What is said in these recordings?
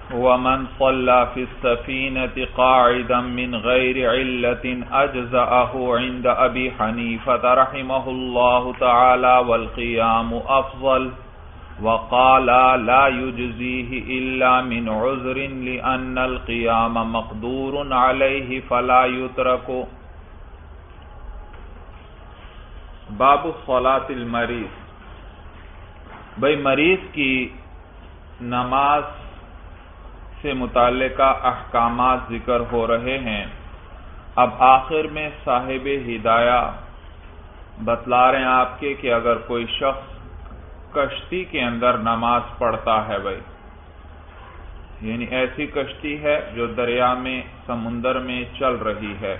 ومن صلى في السفينة قاعدا من غير علة أجزأه عند أبي حنيفة رحمه الله تعالى والقيام أفضل وقال لا يجزيه إلا من عذر لأن القيام مقدور عليه فلا يترك. باب صلاة المریض. بھئی مریض کی نماز سے متعلقہ احکامات ذکر ہو رہے ہیں. اب آخر میں صاحب ہدایہ بتلا رہے ہیں آپ کے کہ اگر کوئی شخص کشتی کے اندر نماز پڑھتا ہے بھائی، یعنی ایسی کشتی ہے جو دریا میں سمندر میں چل رہی ہے،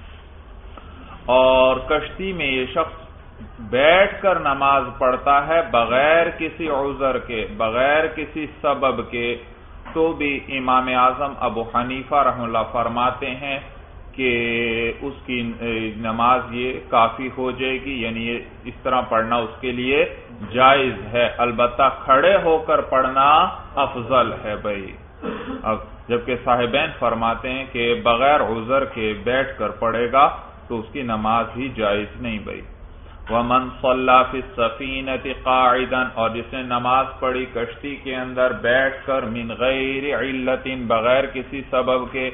اور کشتی میں یہ شخص بیٹھ کر نماز پڑھتا ہے بغیر کسی عذر کے، بغیر کسی سبب کے، تو بھی امام اعظم ابو حنیفہ رحمہ اللہ فرماتے ہیں کہ اس کی نماز یہ کافی ہو جائے گی، یعنی اس طرح پڑھنا اس کے لیے جائز ہے، البتہ کھڑے ہو کر پڑھنا افضل ہے بھائی. اب جبکہ صاحبین فرماتے ہیں کہ بغیر عذر کے بیٹھ کر پڑھے گا تو اس کی نماز ہی جائز نہیں بھائی. ومن صلى في السفينة قاعدا، اور جس نے نماز پڑھی کشتی کے اندر بیٹھ کر من غیر علت، بغیر کسی سبب کے،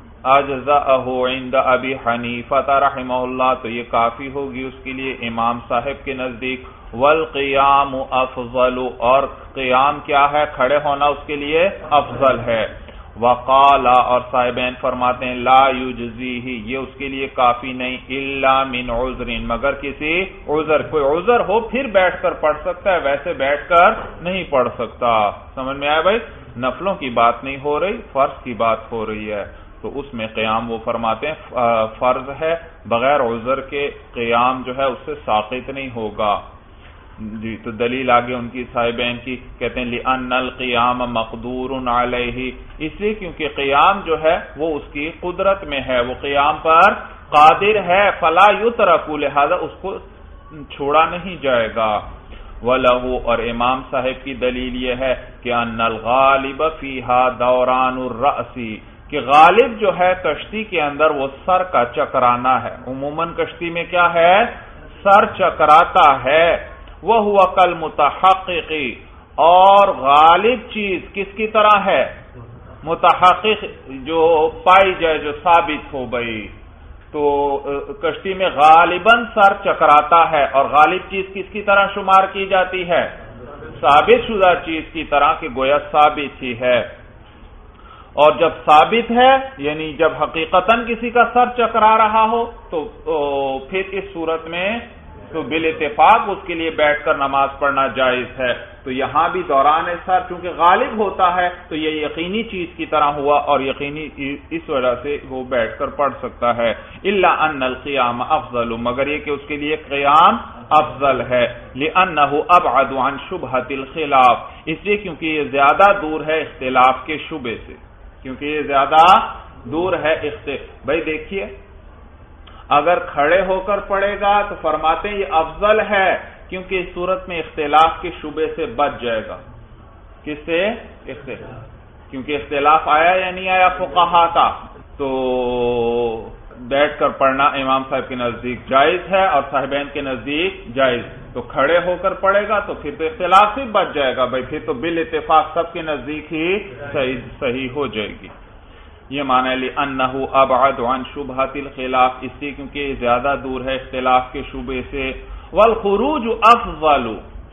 اجزأہ عند ابی حنیفہ رحمہ اللہ، تو یہ کافی ہوگی اس کے لیے امام صاحب کے نزدیک. والقیام افضل، اور قیام کیا ہے، کھڑے ہونا اس کے لیے افضل ہے. وقال، اور صاحبین فرماتے ہیں لا یجزیہ، یہ اس کے لیے کافی نہیں، الا من عذر، مگر کسی عذر، کوئی عذر ہو پھر بیٹھ کر پڑھ سکتا ہے، ویسے بیٹھ کر نہیں پڑھ سکتا. سمجھ میں آیا بھائی؟ نفلوں کی بات نہیں ہو رہی، فرض کی بات ہو رہی ہے، تو اس میں قیام وہ فرماتے ہیں فرض ہے، بغیر عذر کے قیام جو ہے اس سے ساقط نہیں ہوگا. جی، تو دلیل آگے ان کی صاحبین کی، کہتے ہیں لِأَنَّ الْقِيَامَ مَقْدُورٌ عَلَيْهِ، اس لیے کیونکہ قیام جو ہے وہ اس کی قدرت میں ہے، وہ قیام پر قادر ہے، فَلَا يُتْرَكُ، لہذا اس کو چھوڑا نہیں جائے گا. وَلَهُ، اور امام صاحب کی دلیل یہ ہے کہ أَنَّ الْغَالِبَ فِيهَا دَوْرَانُ الرَّأْسِ، کہ غالب جو ہے کشتی کے اندر وہ سر کا چکرانا ہے. عموماً کشتی میں کیا ہے، سر چکراتا ہے. وَهُوَ كَالْمُتَحَقِّقِ، اور غالب چیز کس کی طرح ہے، متحقق، جو پائی جائے، جو ثابت ہو گئی. تو کشتی میں غالباً سر چکراتا ہے، اور غالب چیز کس کی طرح شمار کی جاتی ہے، ثابت شدہ چیز کی طرح، کہ گویا ثابت ہی ہے. اور جب ثابت ہے، یعنی جب حقیقتاً کسی کا سر چکرا رہا ہو، تو پھر اس صورت میں تو بالاتفاق اس کے لیے بیٹھ کر نماز پڑھنا جائز ہے. تو یہاں بھی دوران سر چونکہ غالب ہوتا ہے تو یہ یقینی چیز کی طرح ہوا، اور یقینی اس وجہ سے وہ بیٹھ کر پڑھ سکتا ہے. الا ان القیام افضل، مگر یہ کہ اس کے لیے قیام افضل ہے. لانه ابعد عن شبهة الخلاف، اس لیے کیونکہ یہ زیادہ دور ہے اختلاف کے شبے سے، کیونکہ یہ زیادہ دور ہے بھائی دیکھیے، اگر کھڑے ہو کر پڑھے گا تو فرماتے ہیں یہ افضل ہے، کیونکہ اس صورت میں اختلاف کے شبے سے بچ جائے گا. کس سے؟ اختلاف، کیونکہ اختلاف آیا یا نہیں آیا فقہا کا، تو بیٹھ کر پڑھنا امام صاحب کے نزدیک جائز ہے اور صاحبین کے نزدیک جائز. تو کھڑے ہو کر پڑھے گا تو پھر تو اختلاف سے بچ جائے گا بھائی، پھر تو بالاتفاق سب کے نزدیک ہی صحیح ہو جائے گی. یہ معنی لِأَنَّهُ أَبْعَدُ عَنْ شُبْهَةِ الْخِلَافِ، اس لیے کیونکہ یہ زیادہ دور ہے اختلاف کے شبے سے. وَالْخُرُوجُ أَفْضَلُ،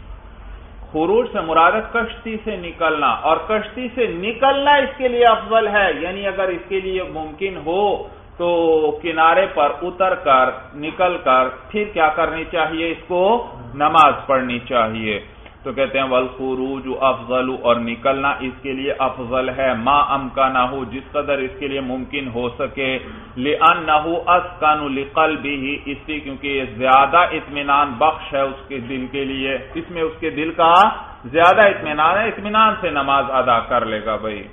خروج سے مراد کشتی سے نکلنا، اور کشتی سے نکلنا اس کے لیے افضل ہے، یعنی اگر اس کے لیے ممکن ہو تو کنارے پر اتر کر نکل کر پھر کیا کرنی چاہیے، اس کو نماز پڑھنی چاہیے. تو کہتے ہیں والخروج افضل، اور نکلنا اس کے لیے افضل ہے، ما امکانہ، جس قدر اس کے لیے ممکن ہو سکے. لأنه اسکن لقلبه، اس لیے کیونکہ یہ زیادہ اطمینان بخش ہے اس کے دل کے لیے، اس میں اس کے دل کا زیادہ اطمینان ہے، اطمینان سے نماز ادا کر لے گا بھائی.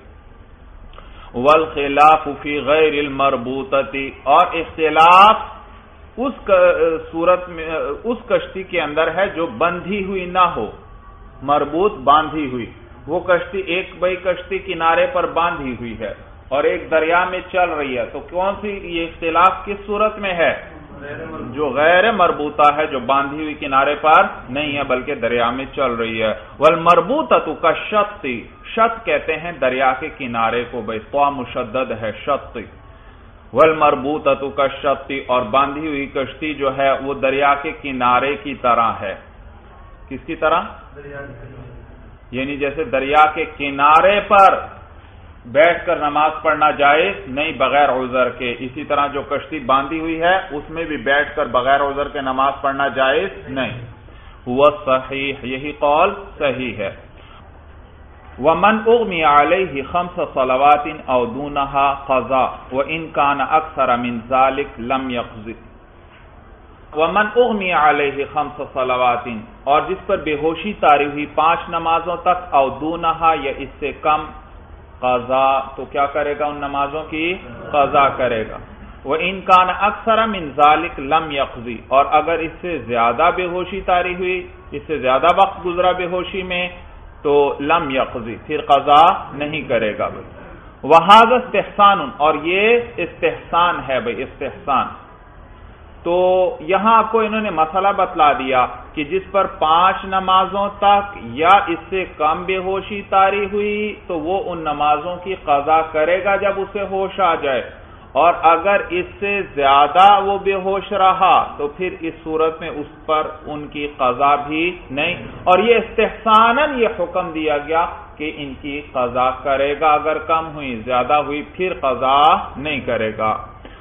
والخلاف فی غیر المربوطۃ، اور اختلاف اس صورت میں اس کشتی کے اندر ہے جو بندھی ہوئی نہ ہو، مربوط باندھی ہوئی، وہ کشتی ایک بئی کشتی کنارے پر باندھی ہوئی ہے اور ایک دریا میں چل رہی ہے، تو کون سی یہ اختلاف کس صورت میں ہے؟ جو غیر مربوطہ ہے، جو باندھی ہوئی کنارے پر نہیں ہے بلکہ دریا میں چل رہی ہے۔ والمربوطۃ کالشط، شط کہتے ہیں دریا کے کنارے کو، بھائی طا مشدد ہے شط۔ والمربوطۃ کالشط، اور باندھی ہوئی کشتی جو ہے وہ دریا کے کنارے کی طرح ہے۔ کس کی طرح؟ یعنی جیسے دریا کے کنارے پر بیٹھ کر نماز پڑھنا جائز نہیں بغیر عذر کے، اسی طرح جو کشتی باندھی ہوئی ہے اس میں بھی بیٹھ کر بغیر عذر کے نماز پڑھنا جائز نہیں۔ ہوا صحیح، یہی قول صحیح ہے۔ ومن اغمی علیہ 5 صلوات او دونها قضا وان کان اکثر من ذلك لم يقض۔ ومن اغمی علیہ 5 صلوات، اور جس پر بے ہوشی طاری ہوئی 5 نمازوں تک، او دونها یا اس سے کم، قضا تو کیا کرے گا؟ ان نمازوں کی قضا کرے گا۔ وَإِن كَانَ أَكْثَرَ مِنْ ذَلِكَ لَمْ يَقْضِ، اور اگر اس سے زیادہ بے ہوشی طاری ہوئی، اس سے زیادہ وقت گزرا بے ہوشی میں، تو لم يقضي، پھر قضا نہیں کرے گا۔ وَهَذَا اسْتِحْسَانٌ، اور یہ استحسان ہے بھائی، استحسان۔ تو یہاں آپ کو انہوں نے مسئلہ بتلا دیا کہ جس پر 5 نمازوں تک یا اس سے کم بے ہوشی طاری ہوئی تو وہ ان نمازوں کی قضا کرے گا جب اسے ہوش آ جائے، اور اگر اس سے زیادہ وہ بے ہوش رہا تو پھر اس صورت میں اس پر ان کی قضا بھی نہیں، اور یہ استحساناً یہ حکم دیا گیا کہ ان کی قضا کرے گا، اگر کم ہوئی زیادہ ہوئی پھر قضا نہیں کرے گا۔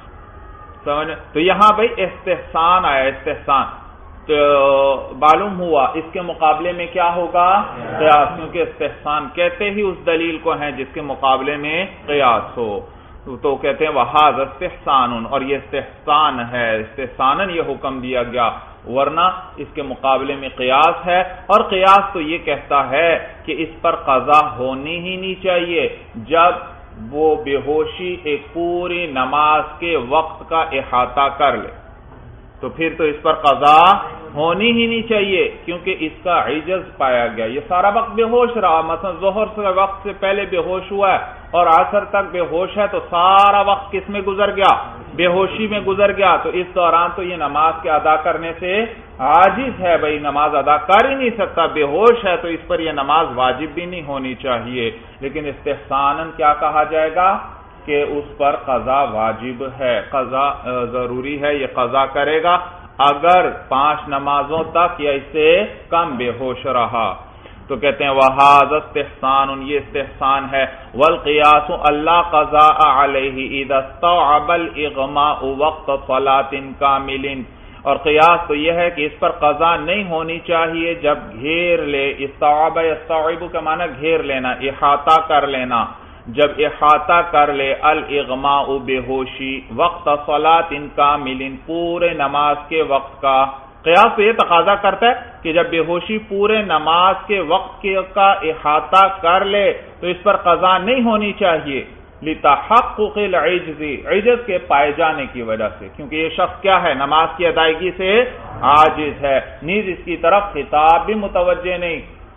سمجھ؟ تو یہاں بھائی استحسان آیا، استحسان تو معلوم ہوا اس کے مقابلے میں کیا ہوگا؟ قیاس، کیونکہ استحسان کہتے ہی اس دلیل کو ہیں جس کے مقابلے میں قیاس ہو، تو کہتے ہیں وَهَذَا اسْتِحْسَانٌ، اور یہ استحسان ہے، استحساناً یہ حکم دیا گیا، ورنہ اس کے مقابلے میں قیاس ہے، اور قیاس تو یہ کہتا ہے کہ اس پر قضا ہونی ہی نہیں چاہیے جب وہ بے ہوشی ایک پوری نماز کے وقت کا احاطہ کر لے، تو پھر تو اس پر قضا ہونی ہی نہیں چاہیے، کیونکہ اس کا عجز پایا گیا، یہ سارا وقت بے ہوش رہا، مثلا ظہر سے وقت سے پہلے بے ہوش ہوا ہے اور عصر تک بے ہوش ہے، تو سارا وقت کس میں گزر گیا؟ بے ہوشی میں گزر گیا، تو اس دوران تو یہ نماز کے ادا کرنے سے عاجز ہے، بھائی نماز ادا کر ہی نہیں سکتا، بے ہوش ہے، تو اس پر یہ نماز واجب بھی نہیں ہونی چاہیے، لیکن استحساناً کیا کہا جائے گا کہ اس پر قضا واجب ہے، قضا ضروری ہے، یہ قضا کرے گا اگر 5 نمازوں تک یا اس سے کم بے ہوش رہا۔ تو کہتے ہیں وَهَذَا اسْتِحْسَانٌ، یہ استحسان ہے۔ وَالْقِيَاسُ أَلَّا قَضَاءَ عَلَيْهِ إِذَا اسْتَوْعَبَ الْإِغْمَاءُ وَقْتَ صَلَاةٍ كَامِلٍ، اور قیاس تو یہ ہے کہ اس پر قضا نہیں ہونی چاہیے جب گھیر لے، استوعب یستوعب کا معنی گھیر لینا، احاطہ کر لینا، جب احاطہ کر لے الاغماء بے ہوشی وقت صلاۃ کامل، پورے نماز کے وقت کا۔ قیاس تو یہ تقاضا کرتا ہے کہ جب بے ہوشی پورے نماز کے وقت کا احاطہ کر لے تو اس پر قضا نہیں ہونی چاہیے، لتحقق العجز، عجز کے پائے جانے کی وجہ سے، کیونکہ یہ شخص کیا ہے؟ نماز کی ادائیگی سے عاجز ہے، نیز اس کی طرف خطاب بھی متوجہ نہیں،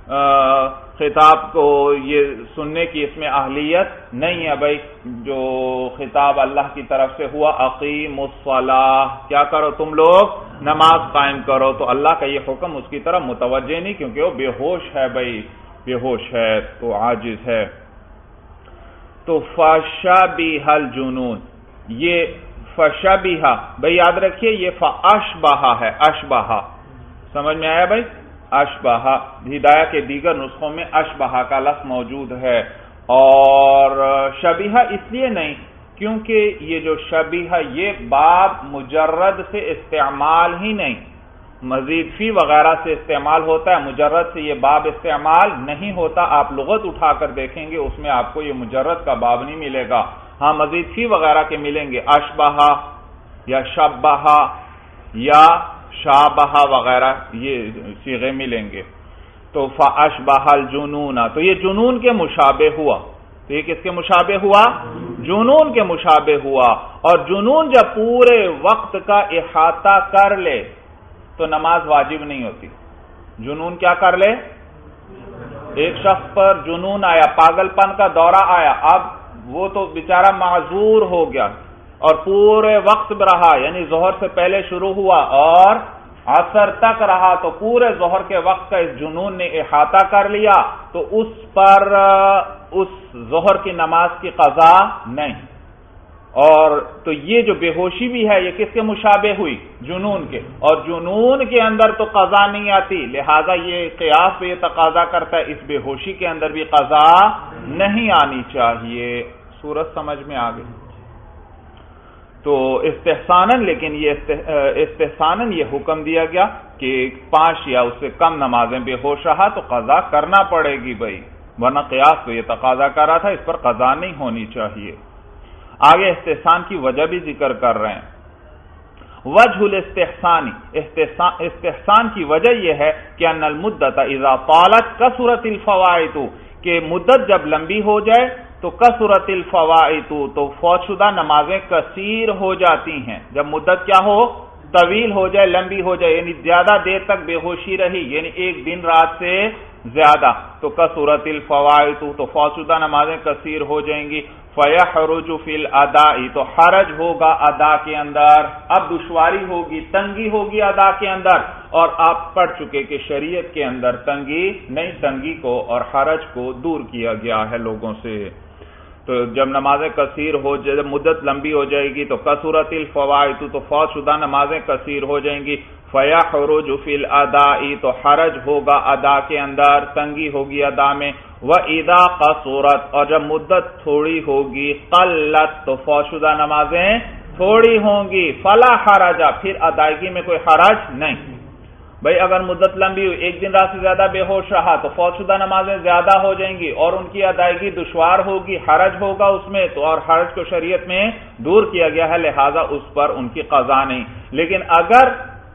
خطاب کو یہ سننے کی اس میں اہلیت نہیں ہے بھائی، جو خطاب اللہ کی طرف سے ہوا اقیموا الصلاۃ، کیا کرو تم لوگ؟ نماز قائم کرو، تو اللہ کا یہ حکم اس کی طرف متوجہ نہیں، کیونکہ وہ بے ہوش ہے بھائی، بے ہوش ہے تو عاجز ہے۔ تو فشبیہ الجنون، یہ فشبیہ بھائی یاد رکھیے یہ فاشبہ ہے، اشبہ، سمجھ میں آیا بھائی؟ اشبہ، ہدایہ کے دیگر نسخوں میں اشبہ کا لفظ موجود ہے، اور شبیہ اس لیے نہیں کیونکہ یہ جو شبیہ یہ باب مجرد سے استعمال ہی نہیں، مزید فی وغیرہ سے استعمال ہوتا ہے، مجرد سے یہ باب استعمال نہیں ہوتا، آپ لغت اٹھا کر دیکھیں گے اس میں آپ کو یہ مجرد کا باب نہیں ملے گا، ہاں مزید فی وغیرہ کے ملیں گے، اشبہ یا شبہ یا شابہ وغیرہ یہ صیغے ملیں گے، تو فاشبہ الجنون، تو یہ جنون کے مشابہ ہوا، تو یہ کس کے مشابہ ہوا؟ جنون کے مشابہ ہوا، اور جنون جب پورے وقت کا احاطہ کر لے تو نماز واجب نہیں ہوتی، جنون کیا کر لے؟ ایک شخص پر جنون آیا، پاگل پن کا دورہ آیا، اب وہ تو بیچارہ معذور ہو گیا اور پورے وقت رہا، یعنی ظہر سے پہلے شروع ہوا اور عصر تک رہا، تو پورے ظہر کے وقت کا اس جنون نے احاطہ کر لیا، تو اس پر اس ظہر کی نماز کی قضا نہیں۔ اور تو یہ جو بے ہوشی بھی ہے یہ کس کے مشابہ ہوئی؟ جنون کے، اور جنون کے اندر تو قضا نہیں آتی، لہذا یہ قیاس پہ یہ تقاضا کرتا ہے اس بے ہوشی کے اندر بھی قضا نہیں آنی چاہیے۔ صورت سمجھ میں آ گئی؟ تو استحساناً، لیکن یہ استحساناً یہ حکم دیا گیا کہ 5 یا اس سے کم نمازیں بے ہوش رہا تو قضا کرنا پڑے گی بھائی، ورنہ قیاس تو یہ تقاضا کر رہا تھا، اس پر قضا نہیں ہونی چاہیے۔ آگے استحسان کی وجہ بھی ذکر کر رہے ہیں۔ وجہ الاستحسانی، استحسان کی وجہ یہ ہے کہ ان المدت اذا طالت کثرت الفوائد، کہ مدت جب لمبی ہو جائے تو کثرت الفوائد، تو فوت شدہ نمازیں کثیر ہو جاتی ہیں۔ جب مدت کیا ہو؟ طویل ہو جائے، لمبی ہو جائے، یعنی زیادہ دیر تک بے ہوشی رہی، یعنی ایک دن رات سے زیادہ، تو کثرت الفوائد، تو فوت شدہ نمازیں کثیر ہو جائیں گی۔ فَيَحْرُجُ فِي الْأَدَاءِ، تو حرج ہوگا ادا کے اندر، اب دشواری ہوگی، تنگی ہوگی ادا کے اندر، اور آپ پڑھ چکے کہ شریعت کے اندر تنگی نہیں، تنگی کو اور حرج کو دور کیا گیا ہے لوگوں سے۔ تو جب نمازیں کثیر ہو جائے، جب مدت لمبی ہو جائے گی تو کثرت الفوائد، تو فوت شدہ نمازیں کثیر ہو جائیں گی۔ فَيَحْرُجُ فِي الْأَدَاءِ، تو حرج ہوگا ادا کے اندر، تنگی ہوگی ادا میں۔ وَإِذَا قَصُرَتْ، اور جب مدت تھوڑی ہوگی، قَلَّتْ، تو فوت شدہ نمازیں تھوڑی ہوں گی۔ فَلَا حَرَجَ، پھر ادائیگی میں کوئی حرج نہیں۔ بھئی اگر مدت لمبی ہوئی، ایک دن رات سے زیادہ بے ہوش رہا تو فوت شدہ نمازیں زیادہ ہو جائیں گی اور ان کی ادائیگی دشوار ہوگی، حرج ہوگا اس میں، تو اور حرج کو شریعت میں دور کیا گیا ہے، لہذا اس پر ان کی قضا نہیں۔ لیکن اگر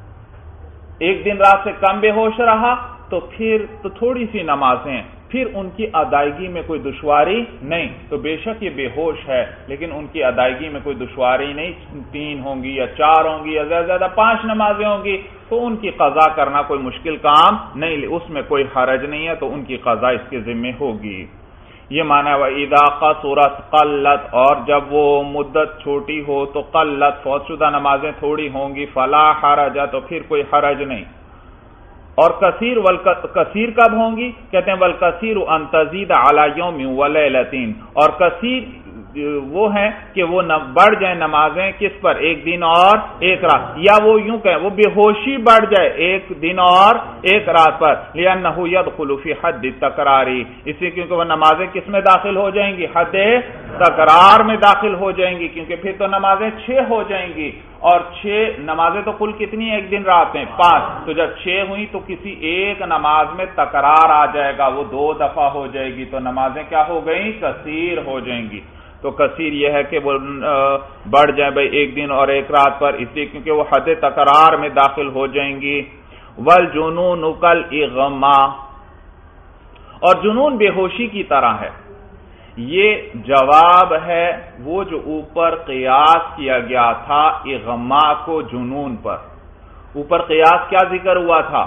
ایک دن رات سے کم بے ہوش رہا تو پھر تو تھوڑی سی نمازیں، پھر ان کی ادائیگی میں کوئی دشواری نہیں، تو بے شک یہ بے ہوش ہے لیکن ان کی ادائیگی میں کوئی دشواری نہیں، 3 ہوں گی یا 4 ہوں گی یا زیادہ زیادہ 5 نمازیں ہوں گی، تو ان کی قضا کرنا کوئی مشکل کام نہیں، اس میں کوئی حرج نہیں ہے، تو ان کی قضا اس کے ذمہ ہوگی۔ یہ معنی ہے وَإِذَا قَصُرَتْ قَلَّتْ، اور جب وہ مدت چھوٹی ہو تو قلت، فوت شدہ نمازیں تھوڑی ہوں گی، فَلَا حَرَجَ، تو پھر کوئی حرج نہیں۔ اور کثیر کب ہوں گی؟ کہتے ہیں وَالْكَثِيرُ أَن تَزِيدَ عَلَى يَوْمٍ وَلَيْلَةٍ، اور کثیر وہ ہیں کہ وہ بڑھ جائیں نمازیں کس پر؟ ایک دن اور ایک رات، یا وہ یوں کہیں وہ بے ہوشی بڑھ جائے ایک دن اور ایک رات پر، لِأَنَّهُ يَدْخُلُ فِي حَدِّ التَّكْرَارِ، اس لیے کیونکہ وہ نمازیں کس میں داخل ہو جائیں گی؟ حد تکرار میں داخل ہو جائیں گی، کیونکہ پھر تو نمازیں 6 ہو جائیں گی، اور 6 نمازیں تو کل کتنی ہیں ایک دن رات میں؟ 5، تو جب 6 ہوئی تو کسی ایک نماز میں تکرار آ جائے گا، وہ 2 دفعہ ہو جائے گی، تو نمازیں کیا ہو گئیں؟ کثیر ہو جائیں گی۔ تو کثیر یہ ہے کہ وہ بڑھ جائیں بھائی ایک دن اور ایک رات پر، اس لیے کیونکہ وہ حد تکرار میں داخل ہو جائیں گی۔ وَالْجُنُونُ كَالْإِغْمَاءِ، اور جنون بے ہوشی کی طرح ہے۔ یہ جواب ہے وہ جو اوپر قیاس کیا گیا تھا اغماء کو جنون پر۔ اوپر قیاس کیا ذکر ہوا تھا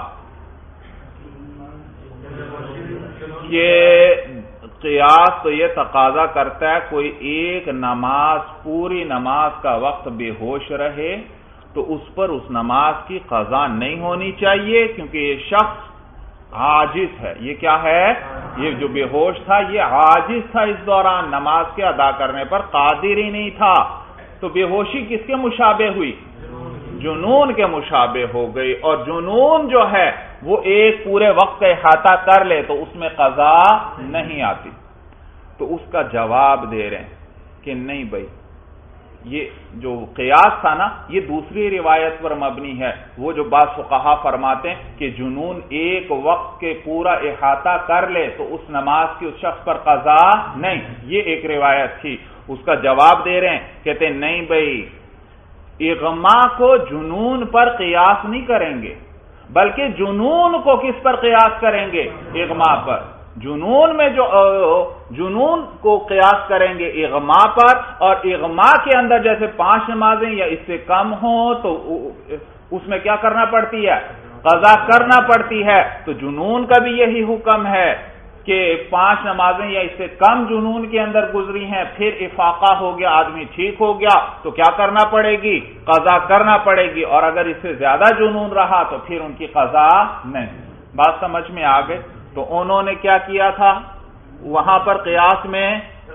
کہ قیاس تو یہ تقاضا کرتا ہے کوئی ایک نماز پوری نماز کا وقت بے ہوش رہے تو اس پر اس نماز کی قضا نہیں ہونی چاہیے، کیونکہ یہ شخص عاجز ہے۔ یہ کیا ہے؟ یہ جو بے ہوش تھا یہ عاجز تھا، اس دوران نماز کے ادا کرنے پر قادر ہی نہیں تھا، تو بے ہوشی کس کے مشابہ ہوئی؟ جنون کے مشابہ ہو گئی، اور جنون جو ہے وہ ایک پورے وقت کا احاطہ کر لے تو اس میں قضا نہیں آتی۔ تو اس کا جواب دے رہے ہیں کہ نہیں بھائی، یہ جو قیاس تھا نا یہ دوسری روایت پر مبنی ہے، وہ جو بعض فقہا فرماتے ہیں کہ جنون ایک وقت کے پورا احاطہ کر لے تو اس نماز کی اس شخص پر قضا نہیں، یہ ایک روایت تھی۔ اس کا جواب دے رہے ہیں، کہتے ہیں نہیں بھائی، اغماء کو جنون پر قیاس نہیں کریں گے، بلکہ جنون کو کس پر قیاس کریں گے؟ اغماء پر۔ جنون میں جو جنون کو قیاس کریں گے اغماء پر، اور اغماء کے اندر جیسے 5 نمازیں یا اس سے کم ہوں تو اس میں کیا کرنا پڑتی ہے؟ قضا کرنا پڑتی ہے۔ تو جنون کا بھی یہی حکم ہے کہ 5 نمازیں یا اس سے کم جنون کے اندر گزری ہیں، پھر افاقہ ہو گیا، آدمی ٹھیک ہو گیا، تو کیا کرنا پڑے گی؟ قضا کرنا پڑے گی، اور اگر اس سے زیادہ جنون رہا تو پھر ان کی قضا نہیں۔ بات سمجھ میں آ گئی؟ تو انہوں نے کیا کیا تھا وہاں پر قیاس میں؟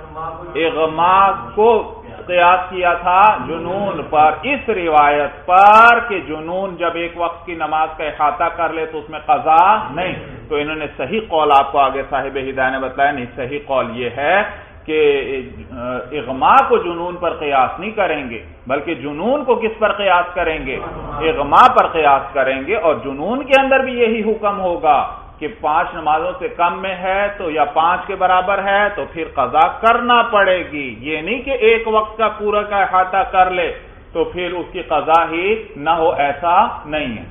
اغما کو قیاس کیا تھا جنون پر، اس روایت پر کہ جنون جب ایک وقت کی نماز کا احاطہ کر لے تو اس میں قضا نہیں۔ تو انہوں نے صحیح قول آپ کو آگے صاحب ہدایہ نے بتلایا، نہیں صحیح قول یہ ہے کہ اغما کو جنون پر قیاس نہیں کریں گے، بلکہ جنون کو کس پر قیاس کریں گے؟ اغما پر قیاس کریں گے، اور جنون کے اندر بھی یہی حکم ہوگا کہ 5 نمازوں سے کم میں ہے تو یا 5 کے برابر ہے تو پھر قضا کرنا پڑے گی۔ یہ نہیں کہ ایک وقت کا پورا کا احاطہ کر لے تو پھر اس کی قضا ہی نہ ہو، ایسا نہیں ہے۔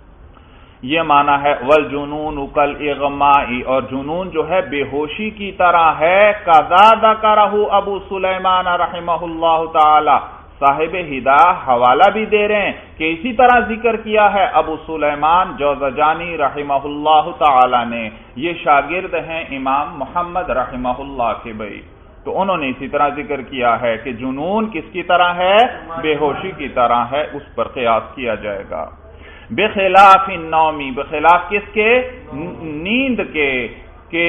یہ معنی ہے والجنون کالاغماء، اور جنون جو ہے بے ہوشی کی طرح ہے۔ قضا ذکرہ ابو سلیمان رحمہ اللہ تعالی، صاحب ہدایہ حوالہ بھی دے رہے ہیں کہ اسی طرح ذکر کیا ہے ابو سلیمان جوزجانی رحمہ اللہ تعالی نے، یہ شاگرد ہیں امام محمد رحمہ اللہ کے بھائی، تو انہوں نے اسی طرح ذکر کیا ہے کہ جنون کس کی طرح ہے؟ بے ہوشی کی طرح ہے، اس پر قیاس کیا جائے گا۔ بخلاف النوم، بخلاف کس کے؟ نیند کے، کہ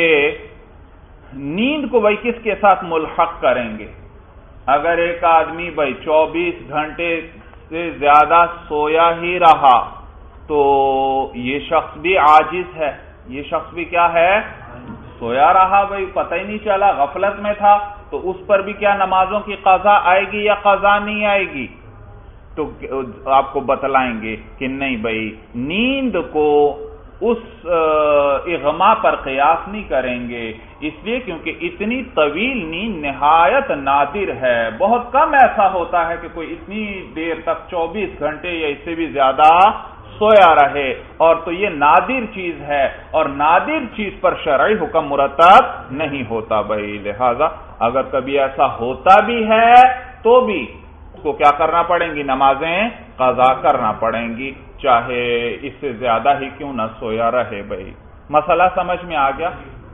نیند کو بھائی کس کے ساتھ ملحق کریں گے؟ اگر ایک آدمی بھائی 24 گھنٹے سے زیادہ سویا ہی رہا تو یہ شخص بھی عاجز ہے، یہ شخص بھی کیا ہے؟ سویا رہا بھائی، پتہ ہی نہیں چلا، غفلت میں تھا، تو اس پر بھی کیا نمازوں کی قضا آئے گی یا قضا نہیں آئے گی؟ تو آپ کو بتلائیں گے کہ نہیں بھائی، نیند کو اس اغما پر قیاس نہیں کریں گے، اس لیے کیونکہ اتنی طویل نیند نہایت نادر ہے، بہت کم ایسا ہوتا ہے کہ کوئی اتنی دیر تک 24 گھنٹے یا اس سے بھی زیادہ سویا رہے، اور تو یہ نادر چیز ہے، اور نادر چیز پر شرعی حکم مرتب نہیں ہوتا بھائی، لہذا اگر کبھی ایسا ہوتا بھی ہے تو بھی اس کو کیا کرنا پڑیں گی؟ نمازیں قضا کرنا پڑیں گی، چاہے اس سے زیادہ ہی کیوں نہ سویا رہے بھائی۔ مسئلہ سمجھ میں آ گیا؟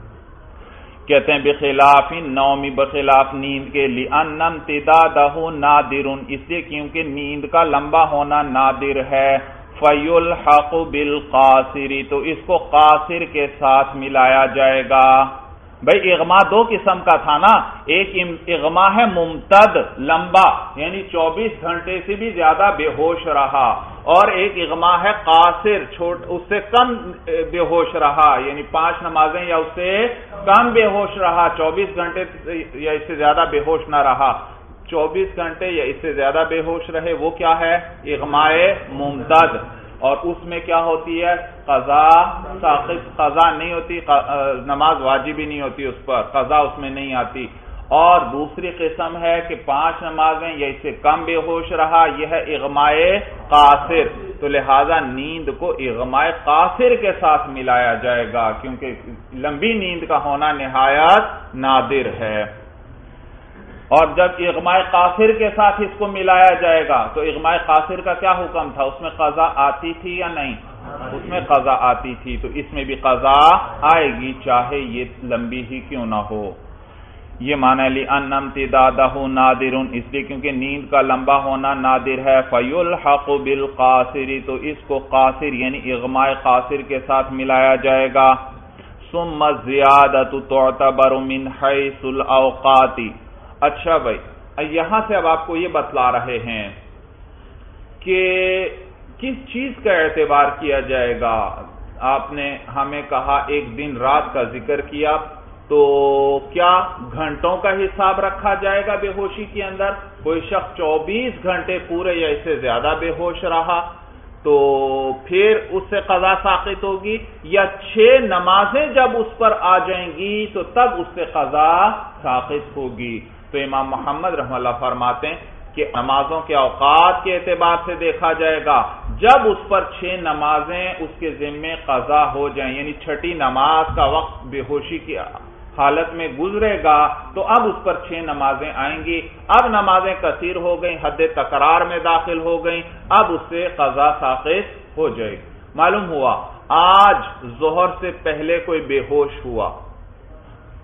کہتے ہیں بخلاف النوم، بخلاف نیند کے، لأن امتدادہ نادر، اس لیے کیونکہ نیند کا لمبا ہونا نادر ہے، فیلحق بالقاصر، تو اس کو قاصر کے ساتھ ملایا جائے گا۔ بھائی اغما 2 قسم کا تھا نا، ایک اغما ہے ممتد، لمبا، یعنی 24 گھنٹے سے بھی زیادہ بے ہوش رہا، اور ایک اغما ہے قاصر، اس سے کم بے ہوش رہا، یعنی 5 نمازیں یا اس سے کم بے ہوش رہا، 24 گھنٹے یا اس سے زیادہ بے ہوش نہ رہا، 24 گھنٹے یا اس سے زیادہ بے ہوش رہے، وہ کیا ہے؟ اغماء ممتد، اور اس میں کیا ہوتی ہے؟ قضا ساقط، قضا نہیں ہوتی، نماز واجب ہی نہیں ہوتی اس پر، قضا اس میں نہیں آتی۔ اور دوسری قسم ہے کہ 5 نمازیں یا اس سے کم بے ہوش رہا، یہ ہے اغماء قاصر، تو لہذا نیند کو اغماء قاصر کے ساتھ ملایا جائے گا، کیونکہ لمبی نیند کا ہونا نہایت نادر ہے۔ اور جب اغماء قاصر کے ساتھ اس کو ملایا جائے گا تو اغماء قاصر کا کیا حکم تھا؟ اس میں قضا آتی تھی یا نہیں؟ اس میں قضا آتی تھی، تو اس میں بھی قضا آئے گی، چاہے یہ لمبی ہی کیوں نہ ہو۔ یہ معنی لأن امتدادہ نادر، اس لیے کیونکہ نیند کا لمبا ہونا نادر ہے، فیلحق بالقاصر، تو اس کو قاصر یعنی اغماء قاصر کے ساتھ ملایا جائے گا۔ ثم الزیادۃ تعتبر من حیث الاوقات، اچھا بھائی یہاں سے اب آپ کو یہ بتلا رہے ہیں کہ کس چیز کا اعتبار کیا جائے گا۔ آپ نے ہمیں کہا ایک دن رات کا ذکر کیا، تو کیا گھنٹوں کا حساب رکھا جائے گا بے ہوشی کے اندر؟ کوئی شخص 24 گھنٹے پورے یا اس سے زیادہ بے ہوش رہا تو پھر اس سے قضا ساقط ہوگی، یا 6 نمازیں جب اس پر آ جائیں گی تو تب اس سے قضا ساقط ہوگی؟ تو امام محمد رحمہ اللہ فرماتے ہیں کہ نمازوں کے اوقات کے اعتبار سے دیکھا جائے گا، جب اس پر 6 نمازیں اس کے ذمے قضا ہو جائیں، یعنی 6ٹھی نماز کا وقت بے ہوشی کی حالت میں گزرے گا تو اب اس پر 6 نمازیں آئیں گی، اب نمازیں کثیر ہو گئیں، حد تکرار میں داخل ہو گئیں، اب اس سے قضا ساقط ہو جائے گی۔ معلوم ہوا آج ظہر سے پہلے کوئی بے ہوش ہوا،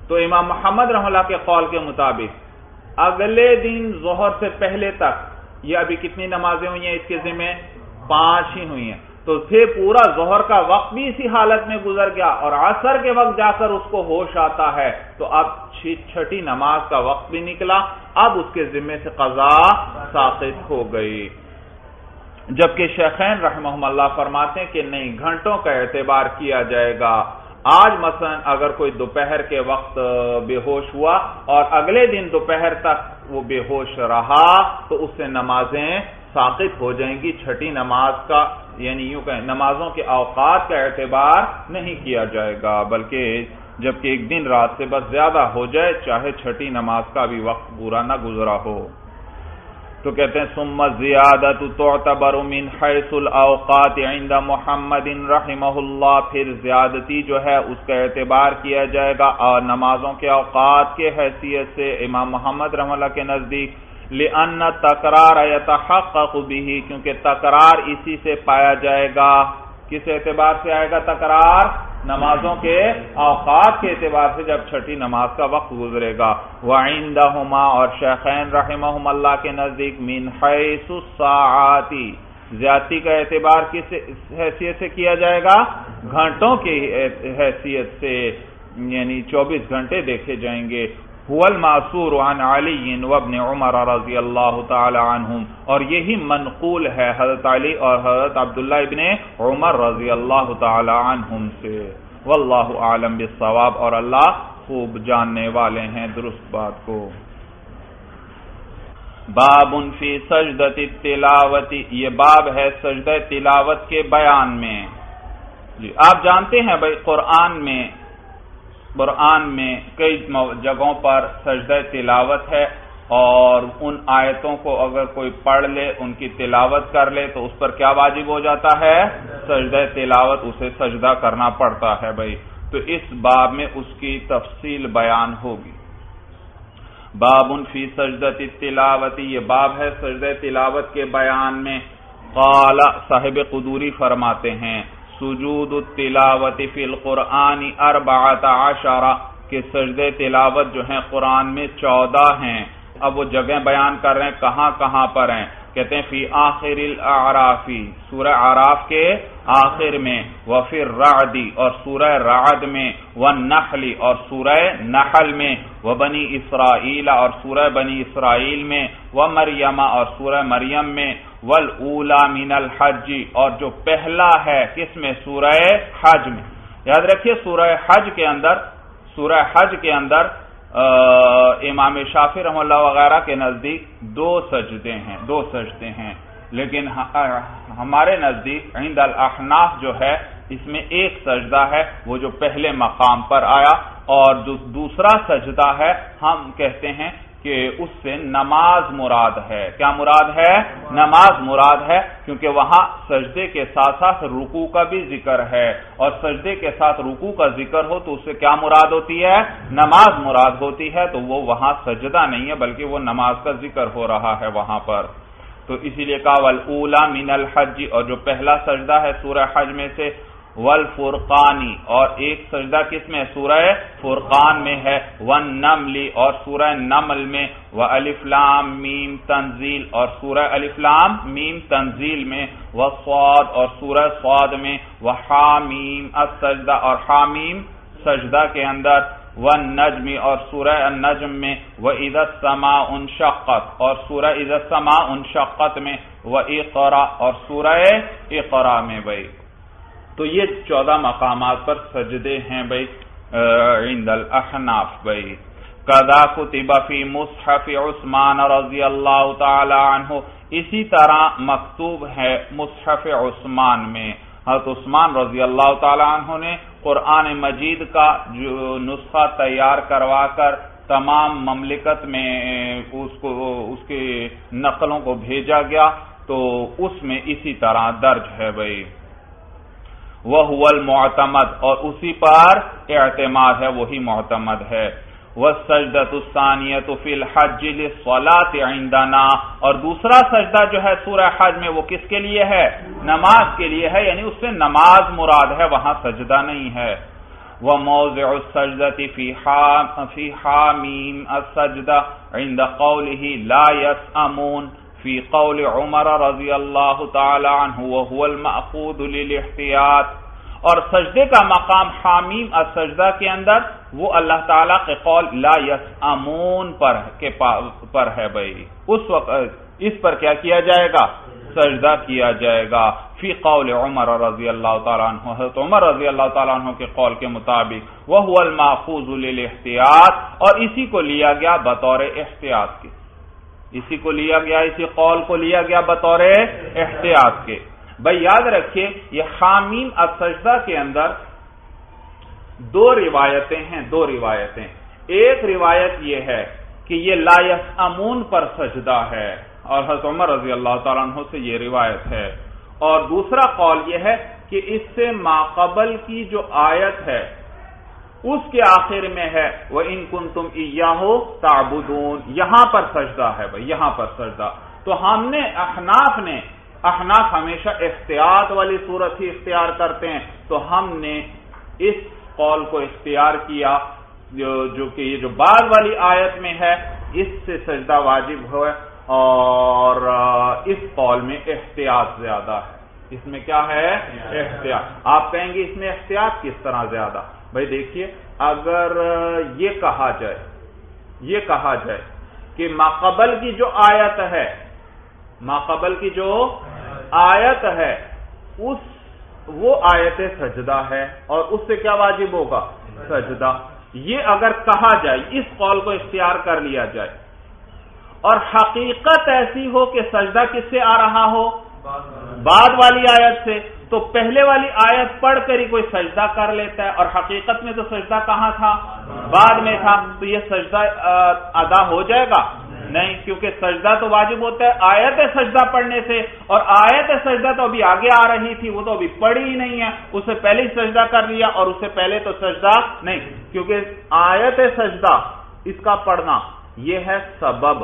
تو امام محمد رحمہ اللہ کے قول کے مطابق اگلے دن ظہر سے پہلے تک یہ ابھی کتنی نمازیں ہوئی ہیں اس کے ذمہ 5 ہی ہوئی ہیں، تو پھر پورا ظہر کا وقت بھی اسی حالت میں گزر گیا اور عصر کے وقت جا کر اس کو ہوش آتا ہے، تو اب چھٹی نماز کا وقت بھی نکلا، اب اس کے ذمے سے قضا ساقط ہو گئی۔ جبکہ شیخین رحمہم اللہ فرماتے ہیں کہ نہیں، گھنٹوں کا اعتبار کیا جائے گا۔ آج مثلا اگر کوئی دوپہر کے وقت بے ہوش ہوا اور اگلے دن دوپہر تک وہ بے ہوش رہا تو اس سے نمازیں ساقط ہو جائیں گی، چھٹی نماز کا یعنی یوں کہیں نمازوں کے اوقات کا اعتبار نہیں کیا جائے گا، بلکہ جبکہ ایک دن رات سے بس زیادہ ہو جائے، چاہے چھٹی نماز کا بھی وقت پورا نہ گزرا ہو۔ تو کہتے ہیں ثم الزیادۃ تعتبر من حیث الاوقات عند محمد رحمہ اللہ، پھر زیادتی جو ہے اس کا اعتبار کیا جائے گا اور نمازوں کے اوقات کے حیثیت سے امام محمد رحمہ اللہ کے نزدیک، لأن تکرار یتحقق به، کیونکہ تکرار اسی سے پایا جائے گا۔ کس اعتبار سے آئے گا تکرار؟ نمازوں کے اوقات کے اعتبار سے، جب چھٹی نماز کا وقت گزرے گا۔ وعندہما، اور شیخین رحمہم اللہ کے نزدیک، من حیث الساعات، زیادتی کا اعتبار کس حیثیت سے کیا جائے گا؟ گھنٹوں کی حیثیت سے، یعنی 24 گھنٹے دیکھے جائیں گے۔ هو المعصور عن علی وابن عمر رضی اللہ تعالی عنہم، اور یہی منقول ہے حضرت علی اور حضرت عبداللہ ابن عمر رضی اللہ تعالی عنہم سے۔ واللہ اعلم بالصواب، اور اللہ خوب جاننے والے ہیں درست بات کو۔ باب فی سجدۃ التلاوت، یہ باب ہے سجدہ تلاوت کے بیان میں۔ جی آپ جانتے ہیں بھائی قرآن میں کئی جگہوں پر سجدہ تلاوت ہے، اور ان آیتوں کو اگر کوئی پڑھ لے، ان کی تلاوت کر لے تو اس پر کیا واجب ہو جاتا ہے؟ سجدہ تلاوت، اسے سجدہ کرنا پڑتا ہے بھائی۔ تو اس باب میں اس کی تفصیل بیان ہوگی۔ باب فی سجدۃ التلاوت، یہ باب ہے سجدہ تلاوت کے بیان میں۔ قال، صاحب قدوری فرماتے ہیں، سجود التلاوت فی القرآن 14، کہ سجدے تلاوت جو ہیں قرآن میں 14 ہیں۔ اب وہ جگہ بیان کر رہے ہیں کہاں کہاں پر ہیں، کہتے ہیں فی آخر الاعراف، سورہ اعراف کے آخر میں، وفی الرعد، اور سورہ رعد میں، والنحل، اور سورہ نحل میں، وبنی اسرائیل، اور سورہ بنی اسرائیل میں، ومریم، اور سورہ مریم میں، والاولی من الحج، اور جو پہلا ہے کس میں؟ سورہ حج میں۔ یاد رکھیے سورہ حج کے اندر امام شافعی رحمہ اللہ وغیرہ کے نزدیک دو سجدے ہیں، لیکن ہمارے نزدیک عند الاحناف جو ہے اس میں ایک سجدہ ہے، وہ جو پہلے مقام پر آیا، اور جو دوسرا سجدہ ہے ہم کہتے ہیں کہ اس سے نماز مراد ہے۔ کیا مراد ہے؟ نماز مراد ہے، کیونکہ وہاں سجدے کے ساتھ ساتھ رکوع کا بھی ذکر ہے، اور سجدے کے ساتھ رکوع کا ذکر ہو تو اس سے کیا مراد ہوتی ہے؟ نماز مراد ہوتی ہے، تو وہ وہاں سجدہ نہیں ہے بلکہ وہ نماز کا ذکر ہو رہا ہے وہاں پر۔ تو اسی لیے کہا والاولی من الحج، اور جو پہلا سجدہ ہے سورہ حج میں سے، والفرقانی، اور ایک سجدہ کس میں؟ سورہ فرقان میں ہے، والنمل، اور سورہ نمل میں، والف لام میم تنزیل، اور سورہ الف لام میم تنزیل میں، والصاد، اور سورہ صاد میں، وحامیم السجدہ، اور حامیم سجدہ کے اندر، والنجم، اور سورہ النجم میں، وَإِذَا السَّمَاءُ انشقت، اور سورہ اذا السماء انشقت میں، وَإِقْرَأ، اور سورہ اقرا میں بھائی۔ تو یہ 14 مقامات پر سجدے ہیں بھائی عند الاحناف بھائی۔ قَذَا كُتِبَ فِي مُصْحَفِ عثمان رضی اللہ تعالی عنہ، اسی طرح مکتوب ہے مصحف عثمان میں، حضرت عثمان رضی اللہ تعالی عنہ نے قرآن مجید کا جو نسخہ تیار کروا کر تمام مملکت میں اس کے نقلوں کو بھیجا گیا، تو اس میں اسی طرح درج ہے بھائی۔ وَهُوَ الْمُعْتَمَدْ، اور اسی پر اعتماد ہے، وہی معتمد ہے۔ وَالسَّجْدَةُ الثَّانِيَةُ فِي الْحَجِّ لِلصَّلَاةِ عِندَنَا، اور دوسرا سجدہ جو ہے سورہ حج میں وہ کس کے لیے ہے؟ نماز کے لیے ہے، یعنی اس سے نماز مراد ہے، وہاں سجدہ نہیں ہے۔ وموضع السجدة في حامیم السجدہ عند قوله لا يسأمون فی قول عمر رضی اللہ تعالی عنہ وهو المأخوذ للاحتیاط. اور سجدے کا مقام حامیم السجدہ کے اندر وہ اللہ تعالیٰ کے قول لا یسأمون پر ہے بھائی. اس وقت اس پر کیا کیا جائے گا؟ سجدہ کیا جائے گا. فی قول عمر رضی اللہ تعالیٰ عنہ، حضرت عمر رضی اللہ تعالیٰ عنہ کے قول کے مطابق وَهُوَ الْمَأْخُوذُ لِلْاحْتِيَاطِ، اور اسی کو لیا گیا بطور احتیاط کے، اسی قول کو لیا گیا بطور احتیاط کے. بھائی یاد رکھیے یہ حامیم السجدہ کے اندر دو روایتیں. ایک روایت یہ ہے کہ یہ لا یسأمون پر سجدہ ہے اور حضرت عمر رضی اللہ تعالیٰ عنہ سے یہ روایت ہے. اور دوسرا قول یہ ہے کہ اس سے ماقبل کی جو آیت ہے اس کے آخر میں ہے وَإِن كُنتُمْ إِيَّاهُ تَعْبُدُونَ، یہاں پر سجدہ ہے بھائی، یہاں پر سجدہ. تو ہم نے احناف ہمیشہ احتیاط والی صورت ہی اختیار کرتے ہیں، تو ہم نے اس قول کو اختیار کیا جو کہ یہ جو بعد والی آیت میں ہے اس سے سجدہ واجب ہوا، اور اس قول میں احتیاط زیادہ ہے. اس میں کیا ہے؟ احتیاط. آپ کہیں گے اس میں احتیاط کس طرح زیادہ؟ بھائی دیکھیے، اگر یہ کہا جائے کہ ماقبل کی جو آیت ہے وہ آیت سجدہ ہے اور اس سے کیا واجب ہوگا؟ سجدہ. یہ اگر کہا جائے، اس قول کو اختیار کر لیا جائے، اور حقیقت ایسی ہو کہ سجدہ کس سے آ رہا ہو؟ بعد والی آیت سے، تو پہلے والی آیت پڑھ کر ہی کوئی سجدہ کر لیتا ہے، اور حقیقت میں تو سجدہ کہاں تھا؟ بعد میں تھا. تو یہ سجدہ ادا ہو جائے گا؟ نہیں، کیونکہ سجدہ تو واجب ہوتا ہے آیت سجدہ پڑھنے سے، اور آیت سجدہ تو ابھی آگے آ رہی تھی، وہ تو ابھی پڑھی ہی نہیں ہے، اس سے پہلے ہی سجدہ کر لیا، اور اس سے پہلے تو سجدہ نہیں، کیونکہ آیت سجدہ اس کا پڑھنا یہ ہے سبب،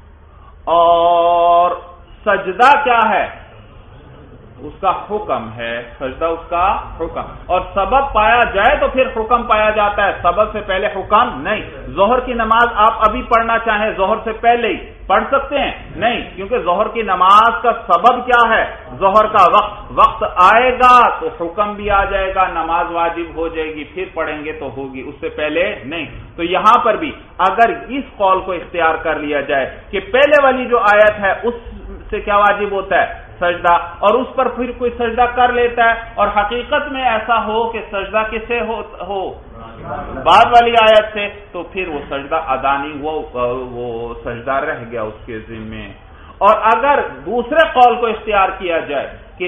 اور سجدہ کیا ہے؟ اس کا حکم ہے. سجدہ اس کا حکم، اور سبب پایا جائے تو پھر حکم پایا جاتا ہے، سبب سے پہلے حکم نہیں. ظہر کی نماز آپ ابھی پڑھنا چاہیں ظہر سے پہلے ہی پڑھ سکتے ہیں؟ نہیں، کیونکہ ظہر کی نماز کا سبب کیا ہے؟ ظہر کا وقت آئے گا تو حکم بھی آ جائے گا، نماز واجب ہو جائے گی، پھر پڑھیں گے تو ہوگی، اس سے پہلے نہیں. تو یہاں پر بھی اگر اس قول کو اختیار کر لیا جائے کہ پہلے والی جو آیت ہے اس سے کیا واجب ہوتا ہے؟ سجدہ، اور اس پر پھر کوئی سجدہ کر لیتا ہے، اور حقیقت میں ایسا ہو کہ سجدہ کس سے ہو؟ بعد والی آیت سے، تو پھر وہ سجدہ ادا نہیں، وہ سجدہ رہ گیا اس کے ذمے. اور اگر دوسرے قول کو اختیار کیا جائے کہ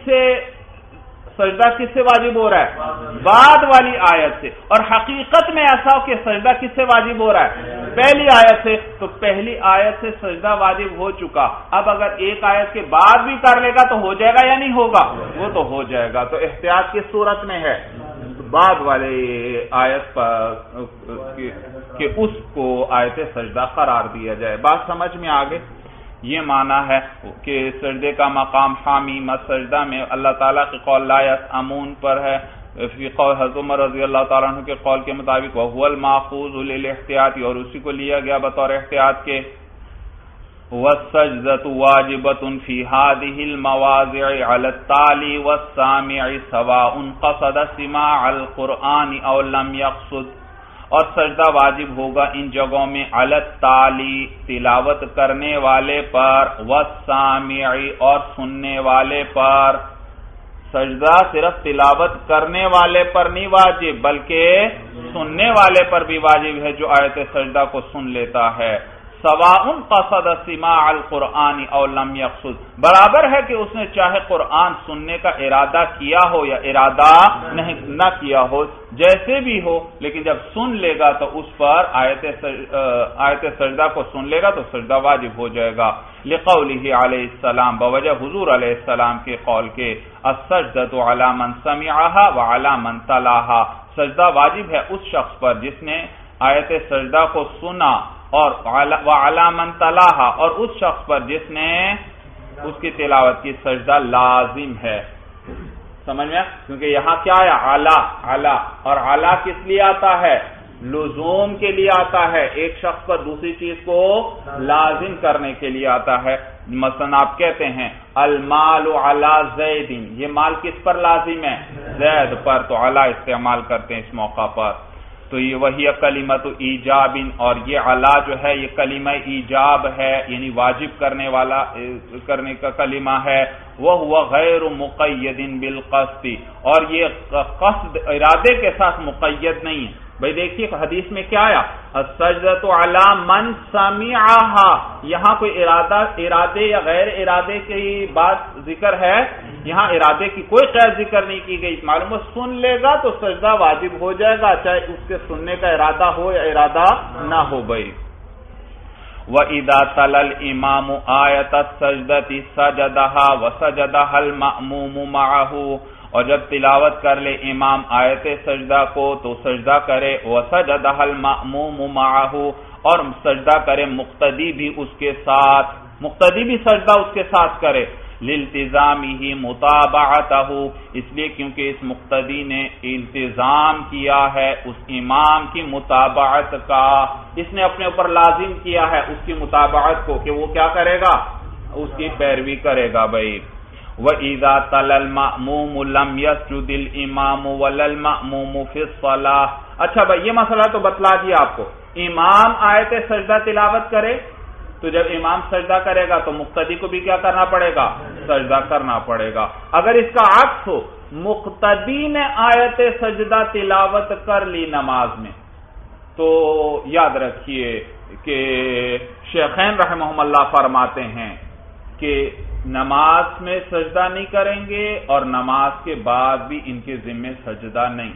سجدہ کس سے واجب ہو رہا ہے؟ بعد والی آیت سے، اور حقیقت میں ایسا ہو کہ سجدہ کس سے واجب ہو رہا ہے؟ پہلی آیت سے، تو پہلی آیت سے سجدہ واجب ہو چکا. اب اگر ایک آیت کے بعد بھی کر لے گا تو ہو جائے گا یا نہیں ہوگا؟ وہ تو ہو جائے گا. تو احتیاط کس صورت میں ہے؟ بعد والے آیت پر کہ اس کو آیت سجدہ قرار دیا جائے. بات سمجھ میں آگے؟ یہ معنی ہے کہ سجدے کا مقام حامیم السجدہ میں اللہ تعالیٰ کے قول لا یسأمون پر ہے. فی قول حضرت عمر رضی اللہ تعالیٰ عنہ کے قول کے مطابق وَهُوَ الْمَأْخُوذُ لِلْاحْتِيَاطِ، اور اسی کو لیا گیا بطور احتیاط کے. وَالسَّجْدَةُ وَاجِبَةٌ فِي هَذِهِ الْمَوَاضِعِ عَلَى التَّالِي وَالسَّامِعِ سَوَاءٌ قَصَدَ سِمَاعَ الْقُرْآنِ أَوْ لَمْ يَقْصُدْ، اور سجدہ واجب ہوگا ان جگہوں میں علی التالی تلاوت کرنے والے پر، والسامع اور سننے والے پر. سجدہ صرف تلاوت کرنے والے پر نہیں واجب بلکہ سننے والے پر بھی واجب ہے جو آیت سجدہ کو سن لیتا ہے. سواء قصد سماع القرآن او لم يقصد، برابر ہے کہ اس نے چاہے قرآن سننے کا ارادہ کیا ہو یا ارادہ نہ کیا ہو، جیسے بھی ہو، لیکن جب سن لے گا تو اس پر آیت سجدہ کو سن لے گا تو سجدہ واجب ہو جائے گا. لقوله علیہ السلام، بوجہ حضور علیہ السلام کے قول کے السجدۃ علی من سمعها وعلی من تلاها، سجدہ واجب ہے اس شخص پر جس نے آیت سجدہ کو سنا، اور وعلی من تلاها، اور اس شخص پر جس نے اس کی تلاوت کی. سجدہ لازم ہے. سمجھ میں؟ کیونکہ یہاں کیا ہے؟ اعلیٰ، اعلیٰ، اور اعلیٰ کس لیے آتا ہے؟ لزوم کے لیے آتا ہے، ایک شخص پر دوسری چیز کو لازم کرنے کے لیے آتا ہے۔ مثلا آپ کہتے ہیں المال علی زید، یہ مال کس پر لازم ہے؟ زید پر، تو علی استعمال کرتے ہیں اس موقع پر۔ تو یہ وہی کلمۃ ایجاب، اور یہ علی جو ہے یہ کلمہ ایجاب ہے، یعنی واجب کرنے کا کلمہ ہے۔ وہو غیر مقید بالقصد، اور یہ قصد ارادے کے ساتھ مقید نہیں ہے۔ بھئی دیکھیے حدیث میں کیا آیا؟ السجدۃ علی من سمعھا، یہاں کوئی ارادے یا غیر ارادے کی بات ذکر ہے؟ یہاں ارادے کی کوئی قید ذکر نہیں کی گئی۔ معلوم ہے سن لے گا تو سجدہ واجب ہو جائے گا، چاہے اس کے سننے کا ارادہ ہو یا ارادہ نہ ہو۔ بھئی وَإِذَا تَلَا الْإِمَامُ آیَةَ السَّجْدَةِ سَجَدَهَا وَسَجَدَهَا الْمَأْمُومُ مَعَهُ، اور جب تلاوت کر لے امام آیت سجدہ کو تو سجدہ کرے، وَسَجَدَهَا الْمَأْمُومُ مَعَهُ، اور سجدہ کرے مقتدی بھی اس کے ساتھ، مقتدی بھی سجدہ اس کے ساتھ کرے، لِالْتِزَامِهِ مُتَابَعَتَهُ، اس لیے کیونکہ اس مقتدی نے التزام کیا ہے اس امام کی متابعت کا، اس نے اپنے اوپر لازم کیا ہے اس کی متابعت کو کہ وہ کیا کرے گا؟ اس کی پیروی کرے گا۔ بھائی وَإِذَا تَلَا الْمَأْمُومُ لَمْ يَسْجُدِ الْإِمَامُ وَلَا الْمَأْمُومُ فِي الصَّلَاةِ، اچھا بھائی یہ مسئلہ تو بتلا دیا آپ کو، امام آیت سجدہ تلاوت کرے تو جب امام سجدہ کرے گا تو مقتدی کو بھی کیا کرنا پڑے گا؟ سجدہ کرنا پڑے گا۔ اگر اس کا عکس ہو، مقتدی نے آیت سجدہ تلاوت کر لی نماز میں، تو یاد رکھیے کہ شیخین رحمہم اللہ فرماتے ہیں کہ نماز میں سجدہ نہیں کریں گے اور نماز کے بعد بھی ان کے ذمے سجدہ نہیں،